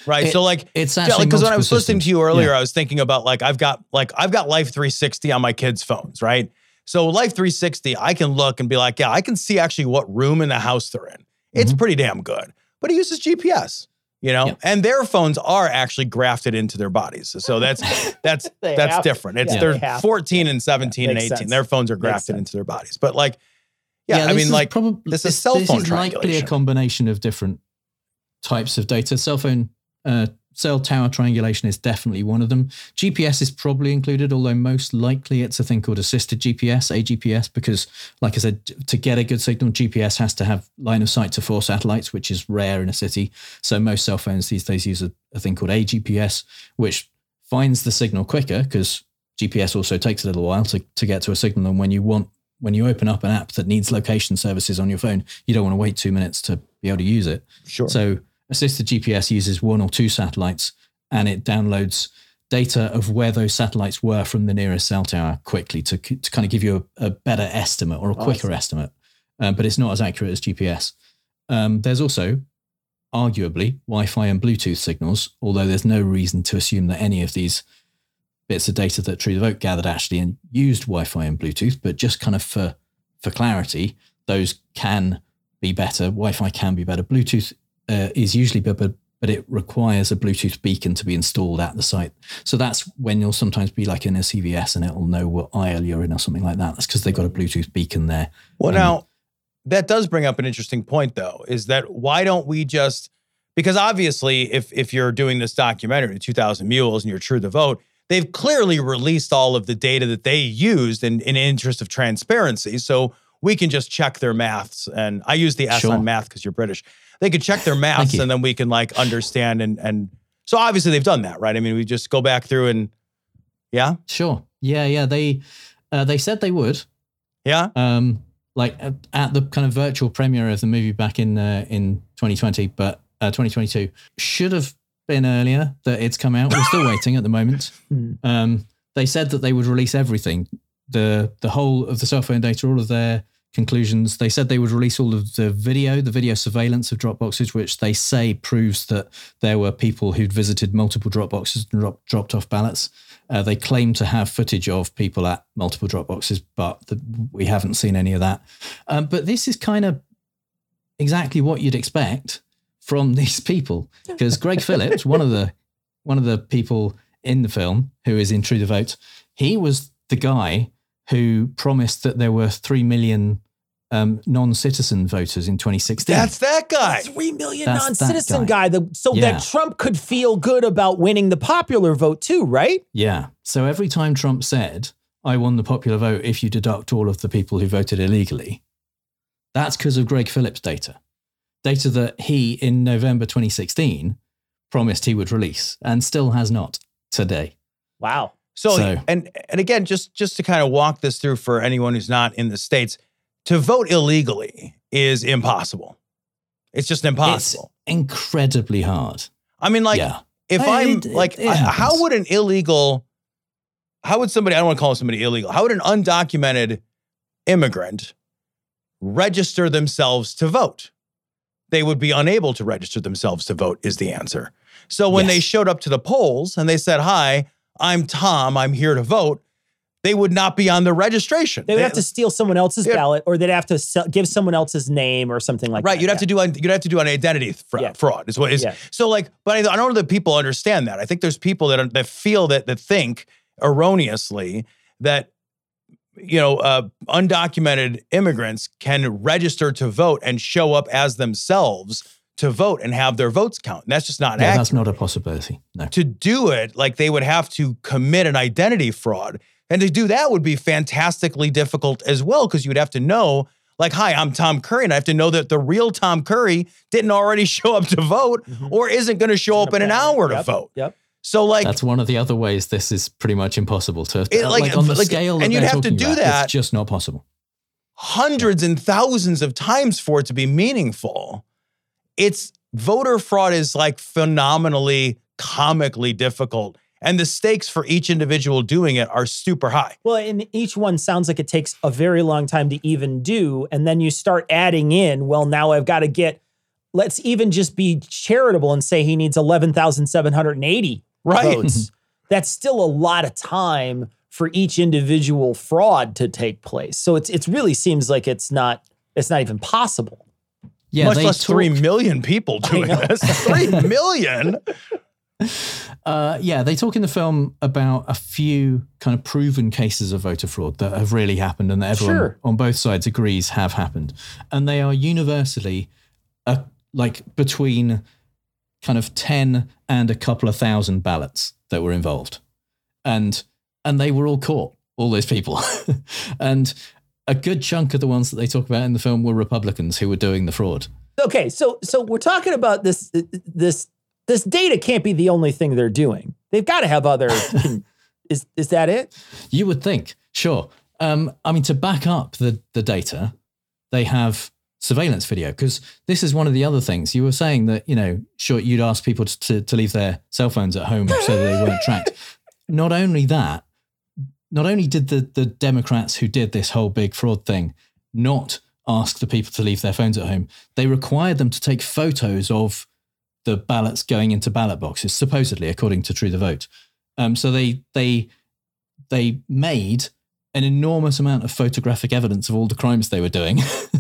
right? It- so like, it's yeah, actually like because when I multiple was listening systems. to you earlier, Yeah. I was thinking about like I've got like I've got Life three sixty on my kids' phones, right? So Life three sixty, I can look and be like, yeah, I can see actually what room in the house they're in. It's Mhm. pretty damn good, but it uses G P S. You know, Yeah. and their phones are actually grafted into their bodies. So that's that's They that's have to. different. It's Yeah, they're they have to. fourteen and seventeen and Makes eighteen. sense. Their phones are Makes grafted sense. into their bodies. But like, yeah, I this mean, is like probably, this is cell phone This is likely a triangulation. combination of different types of data. Cell phone, uh, cell tower triangulation is definitely one of them. G P S is probably included, although most likely it's a thing called assisted G P S, A G P S, because like I said, to get a good signal, G P S has to have line of sight to four satellites, which is rare in a city. So most cell phones these days use a, a thing called A G P S, which finds the signal quicker because G P S also takes a little while to, to get to a signal. And when you want, when you open up an app that needs location services on your phone, you don't want to wait two minutes to be able to use it. Sure. So assisted G P S uses one or two satellites and it downloads data of where those satellites were from the nearest cell tower quickly to, to kind of give you a, a better estimate or a Oh, I quicker see. estimate. Um, but it's not as accurate as G P S. Um, there's also arguably Wi-Fi and Bluetooth signals, although there's no reason to assume that any of these bits of data that True the Vote gathered actually used Wi-Fi and Bluetooth, but just kind of for, for clarity, those can be better. Wi-Fi can be better. Bluetooth uh, is usually better, but it requires a Bluetooth beacon to be installed at the site. So that's when you'll sometimes be like in a C V S and it'll know what aisle you're in or something like that. That's because they've got a Bluetooth beacon there. Well, Um, now that does bring up an interesting point, though, is that why don't we just, because obviously if if you're doing this documentary, two thousand Mules, and you're True the Vote, they've clearly released all of the data that they used in, in interest of transparency. So we can just check their maths. And I use the S Sure. on math because you're British. They could check their maths you. and then we can like understand. And, and so obviously they've done that, right? I mean, we just go back through and yeah, Sure. Yeah, yeah. They uh, they said they would. yeah. Um, like at, at the kind of virtual premiere of the movie back in uh, in twenty twenty, but uh, twenty twenty-two should have been earlier that it's come out. We're still waiting at the moment. Hmm. Um, they said that they would release everything, the the whole of the cell phone data, all of their conclusions. They said they would release all of the video, the video surveillance of Dropboxes, which they say proves that there were people who'd visited multiple Dropboxes and drop, dropped off ballots. Uh, they claim to have footage of people at multiple Dropboxes, but the, we haven't seen any of that. Um, but this is kind of exactly what you'd expect from these people, because Greg Phillips, one of the one of the people in the film who is in True the Vote, he was the guy who promised that there were three million um, non-citizen voters in twenty sixteen. That's that guy. Three million That's that non-citizen guy. guy, the, so Yeah. that Trump could feel good about winning the popular vote too, right? Yeah. So every time Trump said, I won the popular vote if you deduct all of the people who voted illegally, that's because of Greg Phillips' data. Data that he, in November twenty sixteen, promised he would release and still has not today. Wow. So, So- and and again, just just to kind of walk this through for anyone who's not in the States, to vote illegally is impossible. It's just impossible. It's incredibly hard. I mean, like, yeah. if It- I'm it- like, it I- how happens. would an illegal, how would somebody, I don't want to call somebody illegal, how would an undocumented immigrant register themselves to vote? They would be unable to register themselves to vote is the answer. So when Yes. they showed up to the polls and they said, hi, I'm Tom, I'm here to vote, they would not be on the registration. They would have to steal someone else's Yeah. ballot, or they'd have to sell, give someone else's name or something like Right, that. you'd have yeah. to do an, you'd have to do an identity fraud. Yeah. Fraud is what is Yeah. so like. But I, I don't know that people understand that. I think there's people that are, that feel that that think erroneously that you know uh, undocumented immigrants can register to vote and show up as themselves to vote and have their votes count. And that's just not Yeah, accurate. that's not a possibility. No. To do it, like they would have to commit an identity fraud. And to do that would be fantastically difficult as well, because you would have to know, like, hi, I'm Tom Curry, and I have to know that the real Tom Curry didn't already show up to vote or isn't going to show up in an hour to Yep, vote. Yep. So, like, That's one of the other ways this is pretty much impossible to, It, like, like, on the like- scale that and you'd they're have to talking do about, that- it's just not possible. hundreds and thousands of times for it to be meaningful. It's voter fraud is like phenomenally, comically difficult. And the stakes for each individual doing it are super high. Well, and each one sounds like it takes a very long time to even do. And then you start adding in, well, now I've got to get let's even just be charitable and say he needs eleven thousand seven hundred eighty Right. votes. That's still a lot of time for each individual fraud to take place. So it's it really seems like it's not it's not even possible. Yeah, Much they less talk- three million people doing this. Three million. Uh, yeah, they talk in the film about a few kind of proven cases of voter fraud that have really happened and that everyone Sure. on both sides agrees have happened. And they are universally uh, like between kind of ten and a couple of thousand ballots that were involved. And and they were all caught, all those people. And a good chunk of the ones that they talk about in the film were Republicans who were doing the fraud. Okay, so so we're talking about this this this data can't be the only thing they're doing. They've got to have other. is is that it? You would think, sure. Um, I mean, to back up the the data, they have surveillance video, because this is one of the other things you were saying that, you know, sure, you'd ask people to, to, to leave their cell phones at home so that they weren't tracked. Not only that, not only did the, the Democrats who did this whole big fraud thing not ask the people to leave their phones at home, they required them to take photos of the ballots going into ballot boxes, supposedly, according to True the Vote. Um, so they they they made an enormous amount of photographic evidence of all the crimes they were doing.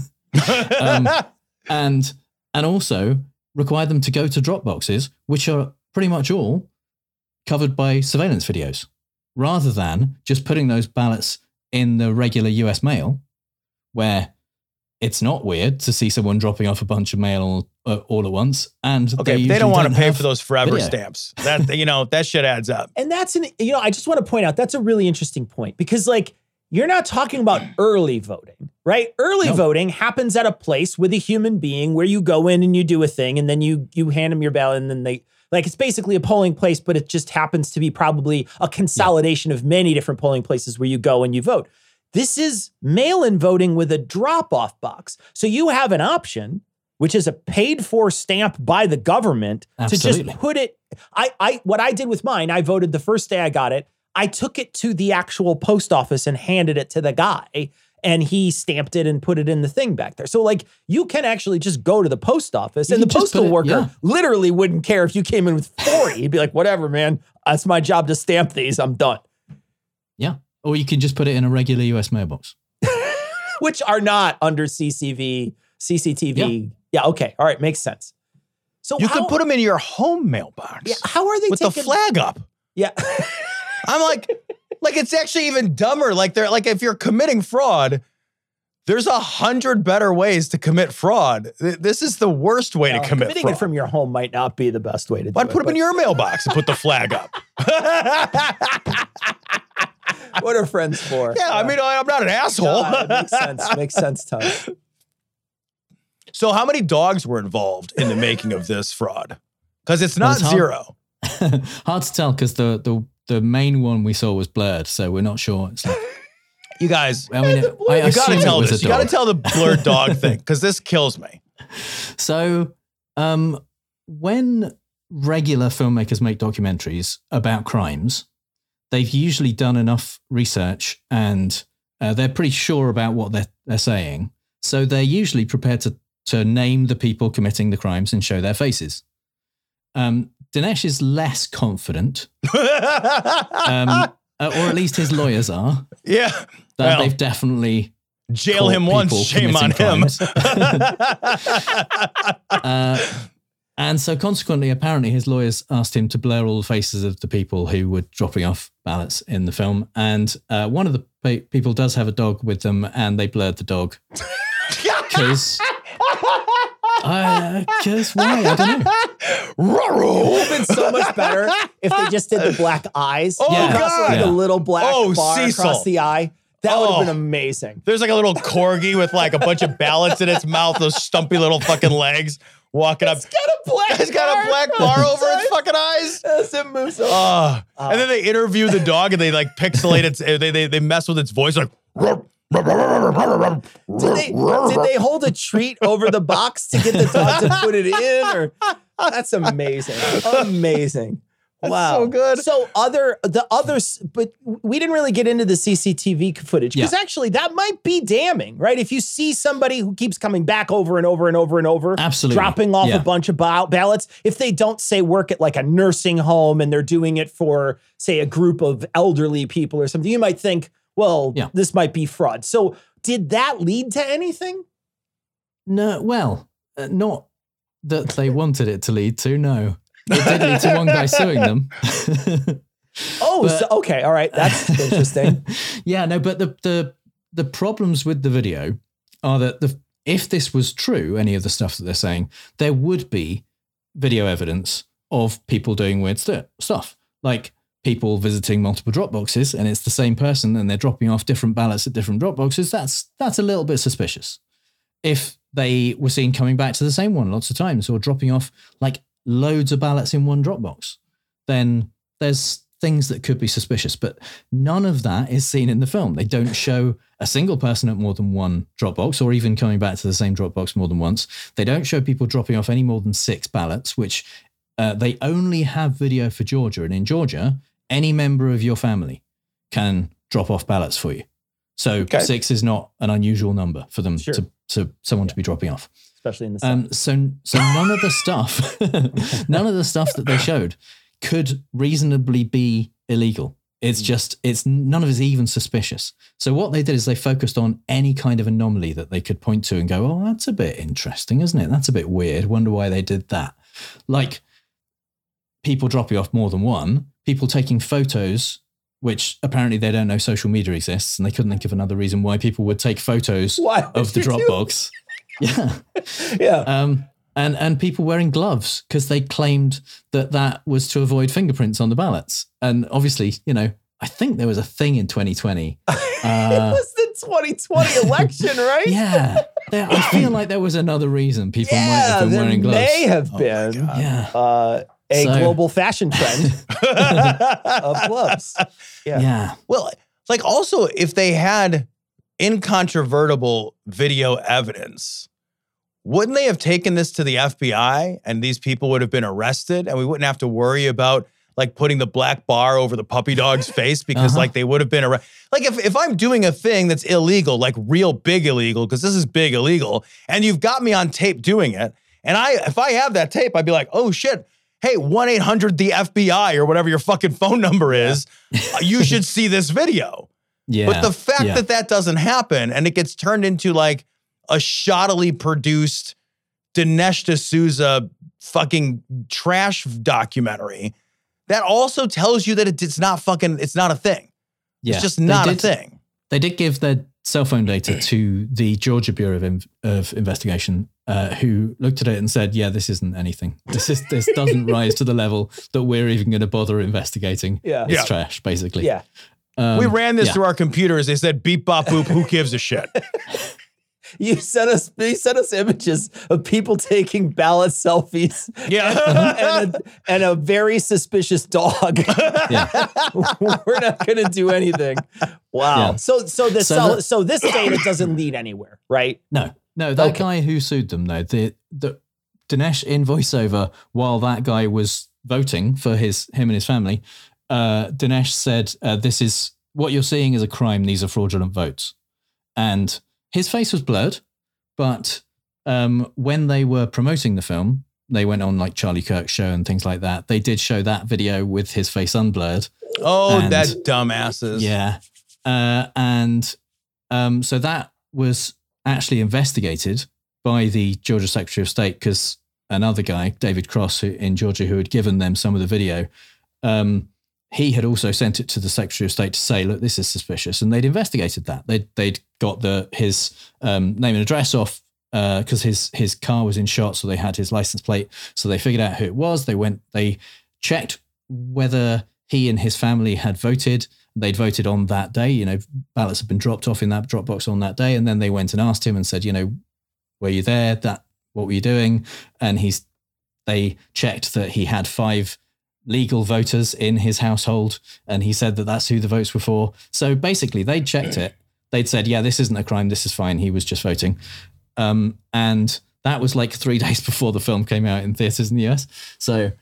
um, and and also required them to go to drop boxes, which are pretty much all covered by surveillance videos, rather than just putting those ballots in the regular U S mail, where it's not weird to see someone dropping off a bunch of mail all, uh, all at once. And Okay, they, they don't want to pay have for those forever video. stamps. That, you know, that shit adds up. And that's an you know I just want to point out that's a really interesting point, because like you're not talking about early voting, right? Early No. voting happens at a place with a human being where you go in and you do a thing, and then you you hand them your ballot, and then they like it's basically a polling place, but it just happens to be probably a consolidation of many different polling places where you go and you vote. This is mail-in voting with a drop-off box. So you have an option, which is a paid-for stamp by the government Absolutely. to just put it. I, I, what I did with mine, I voted the first day I got it. I took it to the actual post office and handed it to the guy, and he stamped it and put it in the thing back there. So like you can actually just go to the post office, You and the can just postal put it- worker yeah. literally wouldn't care if you came in with forty. He'd be like, whatever, man. That's my job to stamp these. I'm done. Yeah. Or you can just put it in a regular U S mailbox. Which are not under C C V, C C T V. Yeah. Okay. All right. Makes sense. So You how, could put them in your home mailbox Yeah, how are they with taking the flag up. Yeah. I'm like, like it's actually even dumber. Like they're like, if you're committing fraud, there's a hundred better ways to commit fraud. Th- This is the worst way Well, to commit committing fraud. it from your home might not be the best way to do I'd it. put them in but your mailbox and put the flag up. What are friends for? Yeah, I mean, I- I'm not an asshole. God, makes sense. Makes sense, Tom. So how many dogs were involved in the making of this fraud? Because it's not Well, it's hard- zero. Hard to tell because the, the the main one we saw was blurred, so we're not sure. It's like, You guys, I mean, it, I you assume gotta it tell was this. a You gotta dog. tell the blurred dog thing because this kills me. So, um, when regular filmmakers make documentaries about crimes, they've usually done enough research and uh, they're pretty sure about what they're, they're saying. So they're usually prepared to, to name the people committing the crimes and show their faces. Um, Dinesh is less confident, um, uh, or at least his lawyers are, Yeah. that Well, they've definitely jail caught him once, people shame on committing him. crimes. uh, and so consequently, apparently his lawyers asked him to blur all the faces of the people who were dropping off ballots in the film. And uh, one of the pe- people does have a dog with them, and they blurred the dog. Because... Because why? I don't know. It would have been so much better if they just did the black eyes. Oh, Yeah. across, like, God. the little black Oh, bar Cecil. across the eye. That would Oh. have been amazing. There's like a little corgi with like a bunch of ballots in its mouth, those stumpy little fucking legs, walking up. It's got a black It's got a black bar over its fucking eyes. As it moves up. Oh. And then they interview the dog and they like pixelate its, they, they, they mess with its voice like, Did they, did they hold a treat over the box to get the dog to put it in? Or that's amazing, amazing. Wow. so good. So other, the others, but we didn't really get into the C C T V footage because Yeah. actually that might be damning, right? If you see somebody who keeps coming back over and over and over and over, Absolutely. dropping off Yeah. a bunch of ba- ballots, if they don't say work at like a nursing home and they're doing it for, say, a group of elderly people or something, you might think, well, Yeah. this might be fraud. So did that lead to anything? No, well, uh, not that they wanted it to lead to, no. It did lead to one guy suing them. Oh, But- so, okay. All right. That's interesting. Yeah, no, but the, the the problems with the video are that the if this was true, any of the stuff that they're saying, there would be video evidence of people doing weird st- stuff, like people visiting multiple drop boxes, and it's the same person, and they're dropping off different ballots at different drop boxes. That's that's a little bit suspicious. If they were seen coming back to the same one lots of times, or dropping off like loads of ballots in one drop box, then there's things that could be suspicious, but none of that is seen in the film. They don't show a single person at more than one Dropbox, or even coming back to the same Dropbox more than once. They don't show people dropping off any more than six ballots, which uh, they only have video for Georgia. And in Georgia, any member of your family can drop off ballots for you. So Okay. six is not an unusual number for them Sure. to, to someone to be dropping off. Especially in the South. Um, so, so none of the stuff, none of the stuff that they showed could reasonably be illegal. It's just, it's none of it's even suspicious. So what they did is they focused on any kind of anomaly that they could point to and go, oh, that's a bit interesting, isn't it? That's a bit weird. Wonder why they did that. Like people dropping off more than one, people taking photos, which apparently they don't know social media exists, and they couldn't think of another reason why people would take photos Why would of the you do- Dropbox. Yeah. yeah. Um, and, and people wearing gloves because they claimed that that was to avoid fingerprints on the ballots. And obviously, you know, I think there was a thing in twenty twenty. it Uh, was the twenty twenty election, right? yeah. There, I feel like there was another reason people might Yeah, have been there wearing gloves. may have Oh my been God. Yeah. uh, a So- global fashion trend of gloves. Yeah. Yeah. Well, like also if they had incontrovertible video evidence, wouldn't they have taken this to the F B I and these people would have been arrested and we wouldn't have to worry about like putting the black bar over the puppy dog's face because Uh-huh. like they would have been arrested. Like if, if I'm doing a thing that's illegal, like real big illegal, because this is big illegal, and you've got me on tape doing it, and I if I have that tape, I'd be like, oh shit, hey, one eight hundred the F B I or whatever your fucking phone number is, uh, you should see this video. Yeah. But the fact yeah. that that doesn't happen and it gets turned into like a shoddily produced Dinesh D'Souza fucking trash documentary, that also tells you that it- it's not fucking, it's not a thing. yeah. It's just They not a did- thing. They did give their cell phone data to the Georgia Bureau of, Inv- of Investigation, uh, who looked at it and said, "Yeah, this isn't anything. This is this doesn't rise to the level that we're even going to bother investigating. Yeah. It's Yeah. trash, basically." Yeah. Um, we ran this yeah. through our computers. They said beep, bop, boop, who gives a shit? You sent us you sent us images of people taking ballot selfies Yeah. and, a, and a very suspicious dog. Yeah. We're not going to do anything. Wow. Yeah. So so this So so, the- so this data doesn't lead anywhere, right? No, no, that Okay. guy who sued them, though, the the Dinesh in voiceover, while that guy was voting for his him and his family, uh, Dinesh said, uh, "This is what you're seeing is a crime. These are fraudulent votes," and his face was blurred. But um, when they were promoting the film, they went on like Charlie Kirk's show and things like that. They did show that video with his face unblurred. Oh, And- that dumbasses. Yeah. Uh, and um, so that was actually investigated by the Georgia Secretary of State because another guy, David Cross, who, in Georgia, who had given them some of the video, um, he had also sent it to the Secretary of State to say, look, this is suspicious. And they'd investigated that. They'd, they'd got the his um, name and address off because uh, his his car was in shot, so they had his license plate. So they figured out who it was. They went, they checked whether he and his family had voted. They'd voted on that day. You know, ballots had been dropped off in that drop box on that day. And then they went and asked him and said, you know, were you there? That what were you doing? And he's they checked that he had five legal voters in his household, and he said that that's who the votes were for. So basically, they checked it. They'd said, yeah, this isn't a crime. This is fine. He was just voting. Um, and that was like three days before the film came out in theaters in the U S. So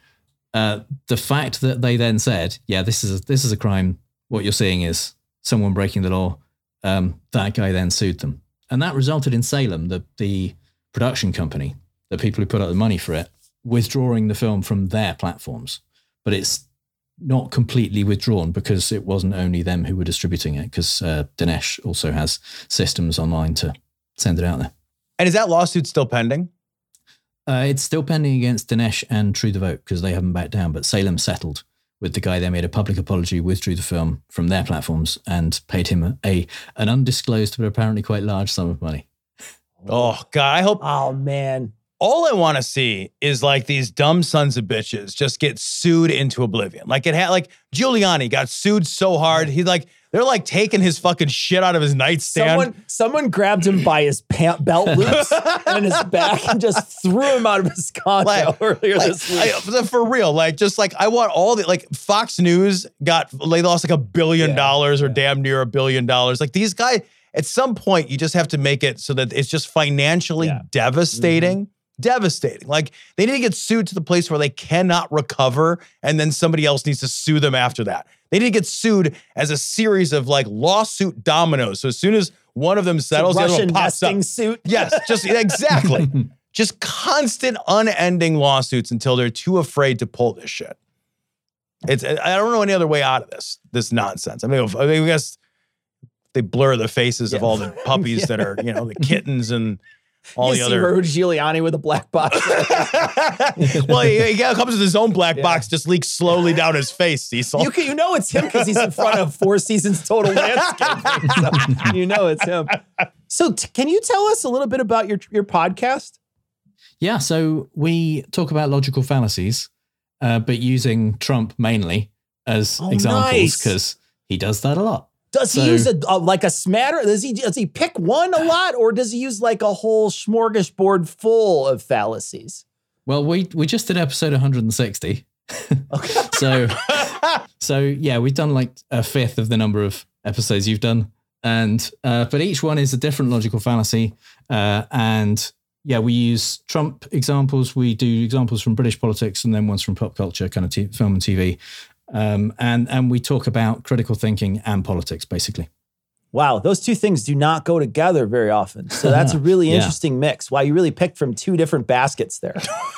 uh, the fact that they then said, yeah, this is a, this is a crime. What you're seeing is someone breaking the law. Um, that guy then sued them. And that resulted in Salem, the, the production company, the people who put up the money for it, withdrawing the film from their platforms. But it's not completely withdrawn because it wasn't only them who were distributing it, because uh, Dinesh also has systems online to send it out there. And is that lawsuit still pending? Uh, it's still pending against Dinesh and True the Vote because they haven't backed down, but Salem settled with the guy. They made a public apology, withdrew the film from their platforms and paid him a, a an undisclosed but apparently quite large sum of money. Oh, God, I hope... Oh, man. All I want to see is like these dumb sons of bitches just get sued into oblivion. Like it had, like Giuliani got sued so hard. He like, they're like taking his fucking shit out of his nightstand. Someone, someone grabbed him by his pant belt loops and his back and just threw him out of his condo Like- earlier Like, this week. I- for real, like just like I want all the like Fox News got they lost like a billion Yeah, dollars or yeah. damn near a billion dollars. Like these guys, at some point, you just have to make it so that it's just financially Yeah. devastating. Devastating. Like they need to get sued to the place where they cannot recover, and then somebody else needs to sue them after that. They need to get sued as a series of like lawsuit dominoes. So as soon as one of them settles, the other Russian one pops up. nesting suit. Yes, just exactly. Just constant, unending lawsuits until they're too afraid to pull this shit. It's I don't know any other way out of this this nonsense. I mean, I mean, I guess they blur the faces of Yeah. all the puppies that are, you know, the kittens and all you the see other. Rudy Giuliani with a black box. Well, he, he comes with his own black Yeah. box, just leaks slowly down his face, Cecil. You can, you know it's him because he's in front of Four Seasons Total Landscaping. So you know it's him. So t- can you tell us a little bit about your your podcast? Yeah, so we talk about logical fallacies, uh, but using Trump mainly as Oh, examples nice. because he does that a lot. Does he So- use a, a like a smatter? Does he does he pick one a lot, or does he use like a whole smorgasbord full of fallacies? Well, we we just did episode one hundred sixty. Okay. So, so yeah, we've done like a fifth of the number of episodes you've done, and uh, but each one is a different logical fallacy, uh, and yeah, we use Trump examples. We do examples from British politics, and then ones from pop culture, kind of t- film and T V, um, and and we talk about critical thinking and politics, basically. Wow, those two things do not go together very often. So that's a really Yeah. interesting mix. Wow, you really picked from two different baskets there.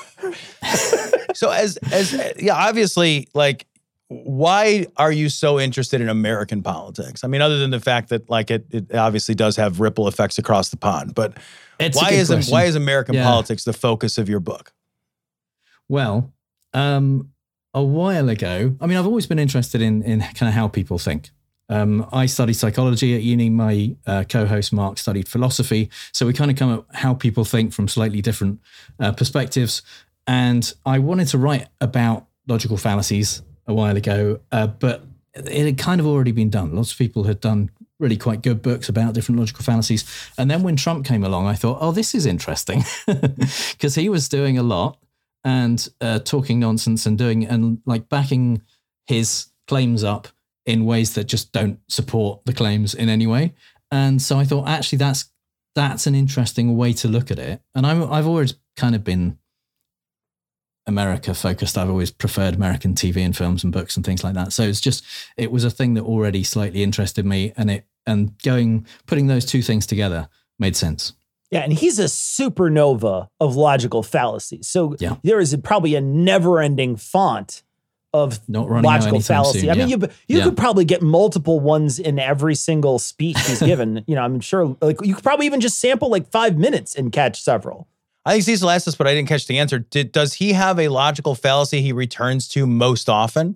So as as yeah, obviously, like, why are you so interested in American politics? I mean, other than the fact that like it, it obviously does have ripple effects across the pond, but It's a why good is question. why is American Yeah. politics the focus of your book? Well, um, a while ago, I mean, I've always been interested in in kind of how people think. Um, I studied psychology at uni. My uh, co-host Mark studied philosophy, so we kind of come at how people think from slightly different uh, perspectives. And I wanted to write about logical fallacies a while ago, uh, but it had kind of already been done. Lots of people had done really quite good books about different logical fallacies. And then when Trump came along, I thought, oh, this is interesting, because he was doing a lot and uh, talking nonsense and doing and like backing his claims up in ways that just don't support the claims in any way. And so I thought, actually, that's that's an interesting way to look at it. And I'm, I've always kind of been America focused. I've always preferred American T V and films and books and things like that. So it's just, it was a thing that already slightly interested me, and it, and going, putting those two things together made sense. Yeah, and he's a supernova of logical fallacies. So Yeah. there is probably a never-ending font of Not running out logical anytime fallacy. soon, I mean, yeah. you you Yeah. could probably get multiple ones in every single speech he's given. You know, I'm sure like you could probably even just sample like five minutes and catch several. I think Cecil asked this, but I didn't catch the answer. Did, does he have a logical fallacy he returns to most often?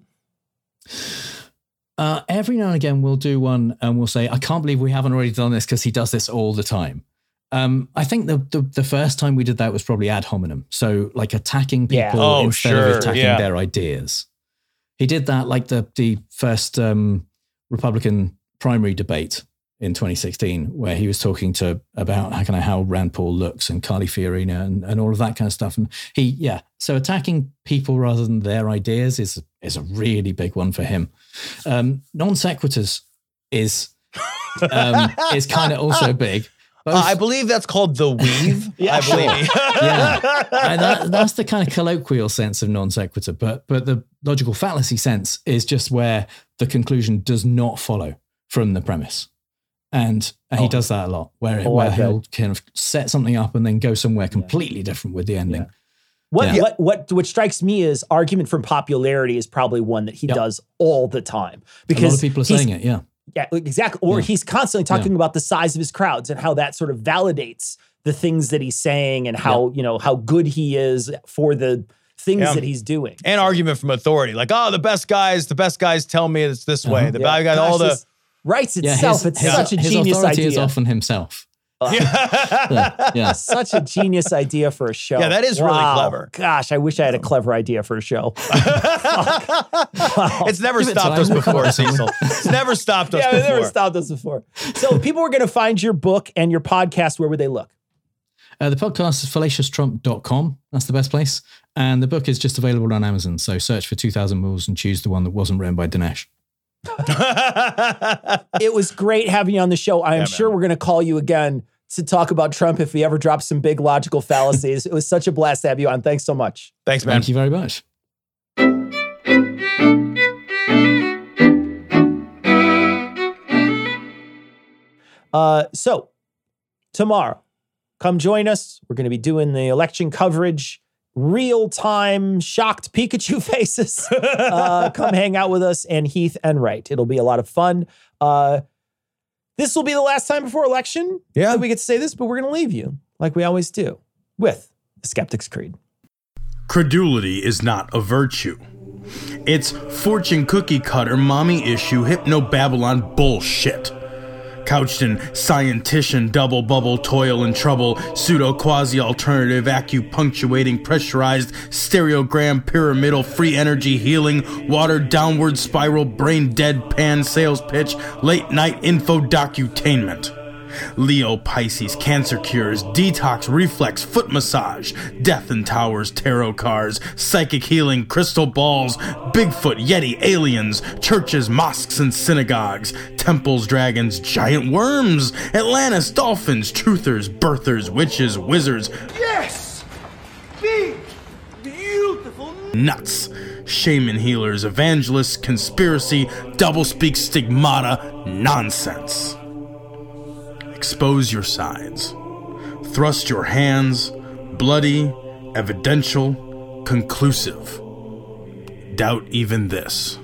Uh, every now and again, we'll do one and we'll say, I can't believe we haven't already done this, because he does this all the time. Um, I think the, the the first time we did that was probably ad hominem. So like attacking Yeah. people Oh, instead sure, of attacking yeah. their ideas. He did that like the, the first um, Republican primary debate in twenty sixteen, where he was talking to about how kind of how Rand Paul looks and Carly Fiorina and, and all of that kind of stuff. And he, yeah, so attacking people rather than their ideas is is a really big one for him. Um, non sequiturs is um, is kind of also big. both, Uh, I believe that's called the weave. Yeah, I believe. yeah, and that, that's the kind of colloquial sense of non sequitur. But but the logical fallacy sense is just where the conclusion does not follow from the premise, and, and he Oh. does that a lot, where Oh, where I he'll bet. kind of set something up and then go somewhere completely different with the ending. Yeah. What, Yeah. what what what strikes me is argument from popularity is probably one that he Yep. does all the time because a lot of people are he's- saying it. Yeah, Yeah, exactly. Or Yeah. he's constantly talking about the size of his crowds and how that sort of validates the things that he's saying and how you know how good he is for the things Yeah. that he's doing. And argument from authority, like, oh, the best guys, the best guys tell me it's this way. Uh-huh. The Yeah. bad guys, Gosh, all the. this writes yeah. itself. His, it's his, such a his genius authority idea. is often himself. yeah. Yeah. Such a genius idea for a show. Yeah, that is really Wow. clever. Gosh, I wish I had a clever idea for a show. It's never Give it stopped time. us before, Cecil. It's never stopped us Yeah, they before. never stopped us before. So people were going to find your book and your podcast. Where would they look? Uh, the podcast is fallacious trump dot com. That's the best place. And the book is just available on Amazon. So search for two thousand Moves and choose the one that wasn't written by Dinesh. It was great having you on the show. I am Yeah, sure man. we're going to call you again to talk about Trump if he ever drops some big logical fallacies. It was such a blast to have you on. Thanks so much. Thanks, man. Thank you very much. Uh, so tomorrow, come join us. We're going to be doing the election coverage, real time shocked Pikachu faces. uh, come hang out with us and Heath and Wright. It'll be a lot of fun. Uh, this will be the last time before election Yeah. that we get to say this, but we're going to leave you like we always do with the Skeptic's Creed. Credulity is not a virtue. It's fortune cookie cutter, mommy issue, hypno Babylon bullshit. Couched in scientician, double bubble, toil and trouble, pseudo quasi alternative, acupunctuating, pressurized, stereogram, pyramidal, free energy healing, watered downward spiral, brain deadpan sales pitch, late night info docutainment. Leo, Pisces, cancer cures, detox, reflex, foot massage, death and towers, tarot cards, psychic healing, crystal balls, Bigfoot, Yeti, aliens, churches, mosques and synagogues, temples, dragons, giant worms, Atlantis, dolphins, truthers, birthers, witches, wizards. Yes! Big, beautiful nuts. Shaman healers, evangelists, conspiracy, doublespeak, stigmata, nonsense. Expose your sides. Thrust your hands, bloody, evidential, conclusive. Doubt even this.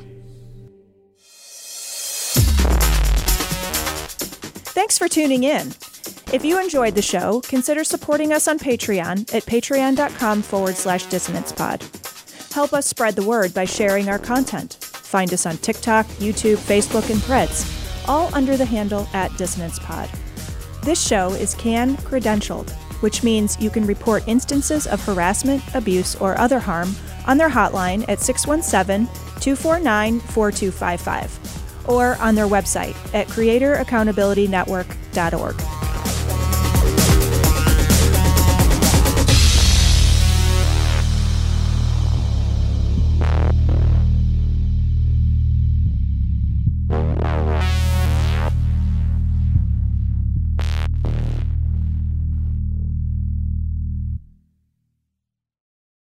Thanks for tuning in. If you enjoyed the show, consider supporting us on Patreon at patreon.com forward slash dissonance pod. Help us spread the word by sharing our content. Find us on TikTok, YouTube, Facebook, and Threads, all under the handle at Dissonance Pod. This show is C A N credentialed, which means you can report instances of harassment, abuse, or other harm on their hotline at six one seven, two four nine, four two five five or on their website at creator accountability network dot org.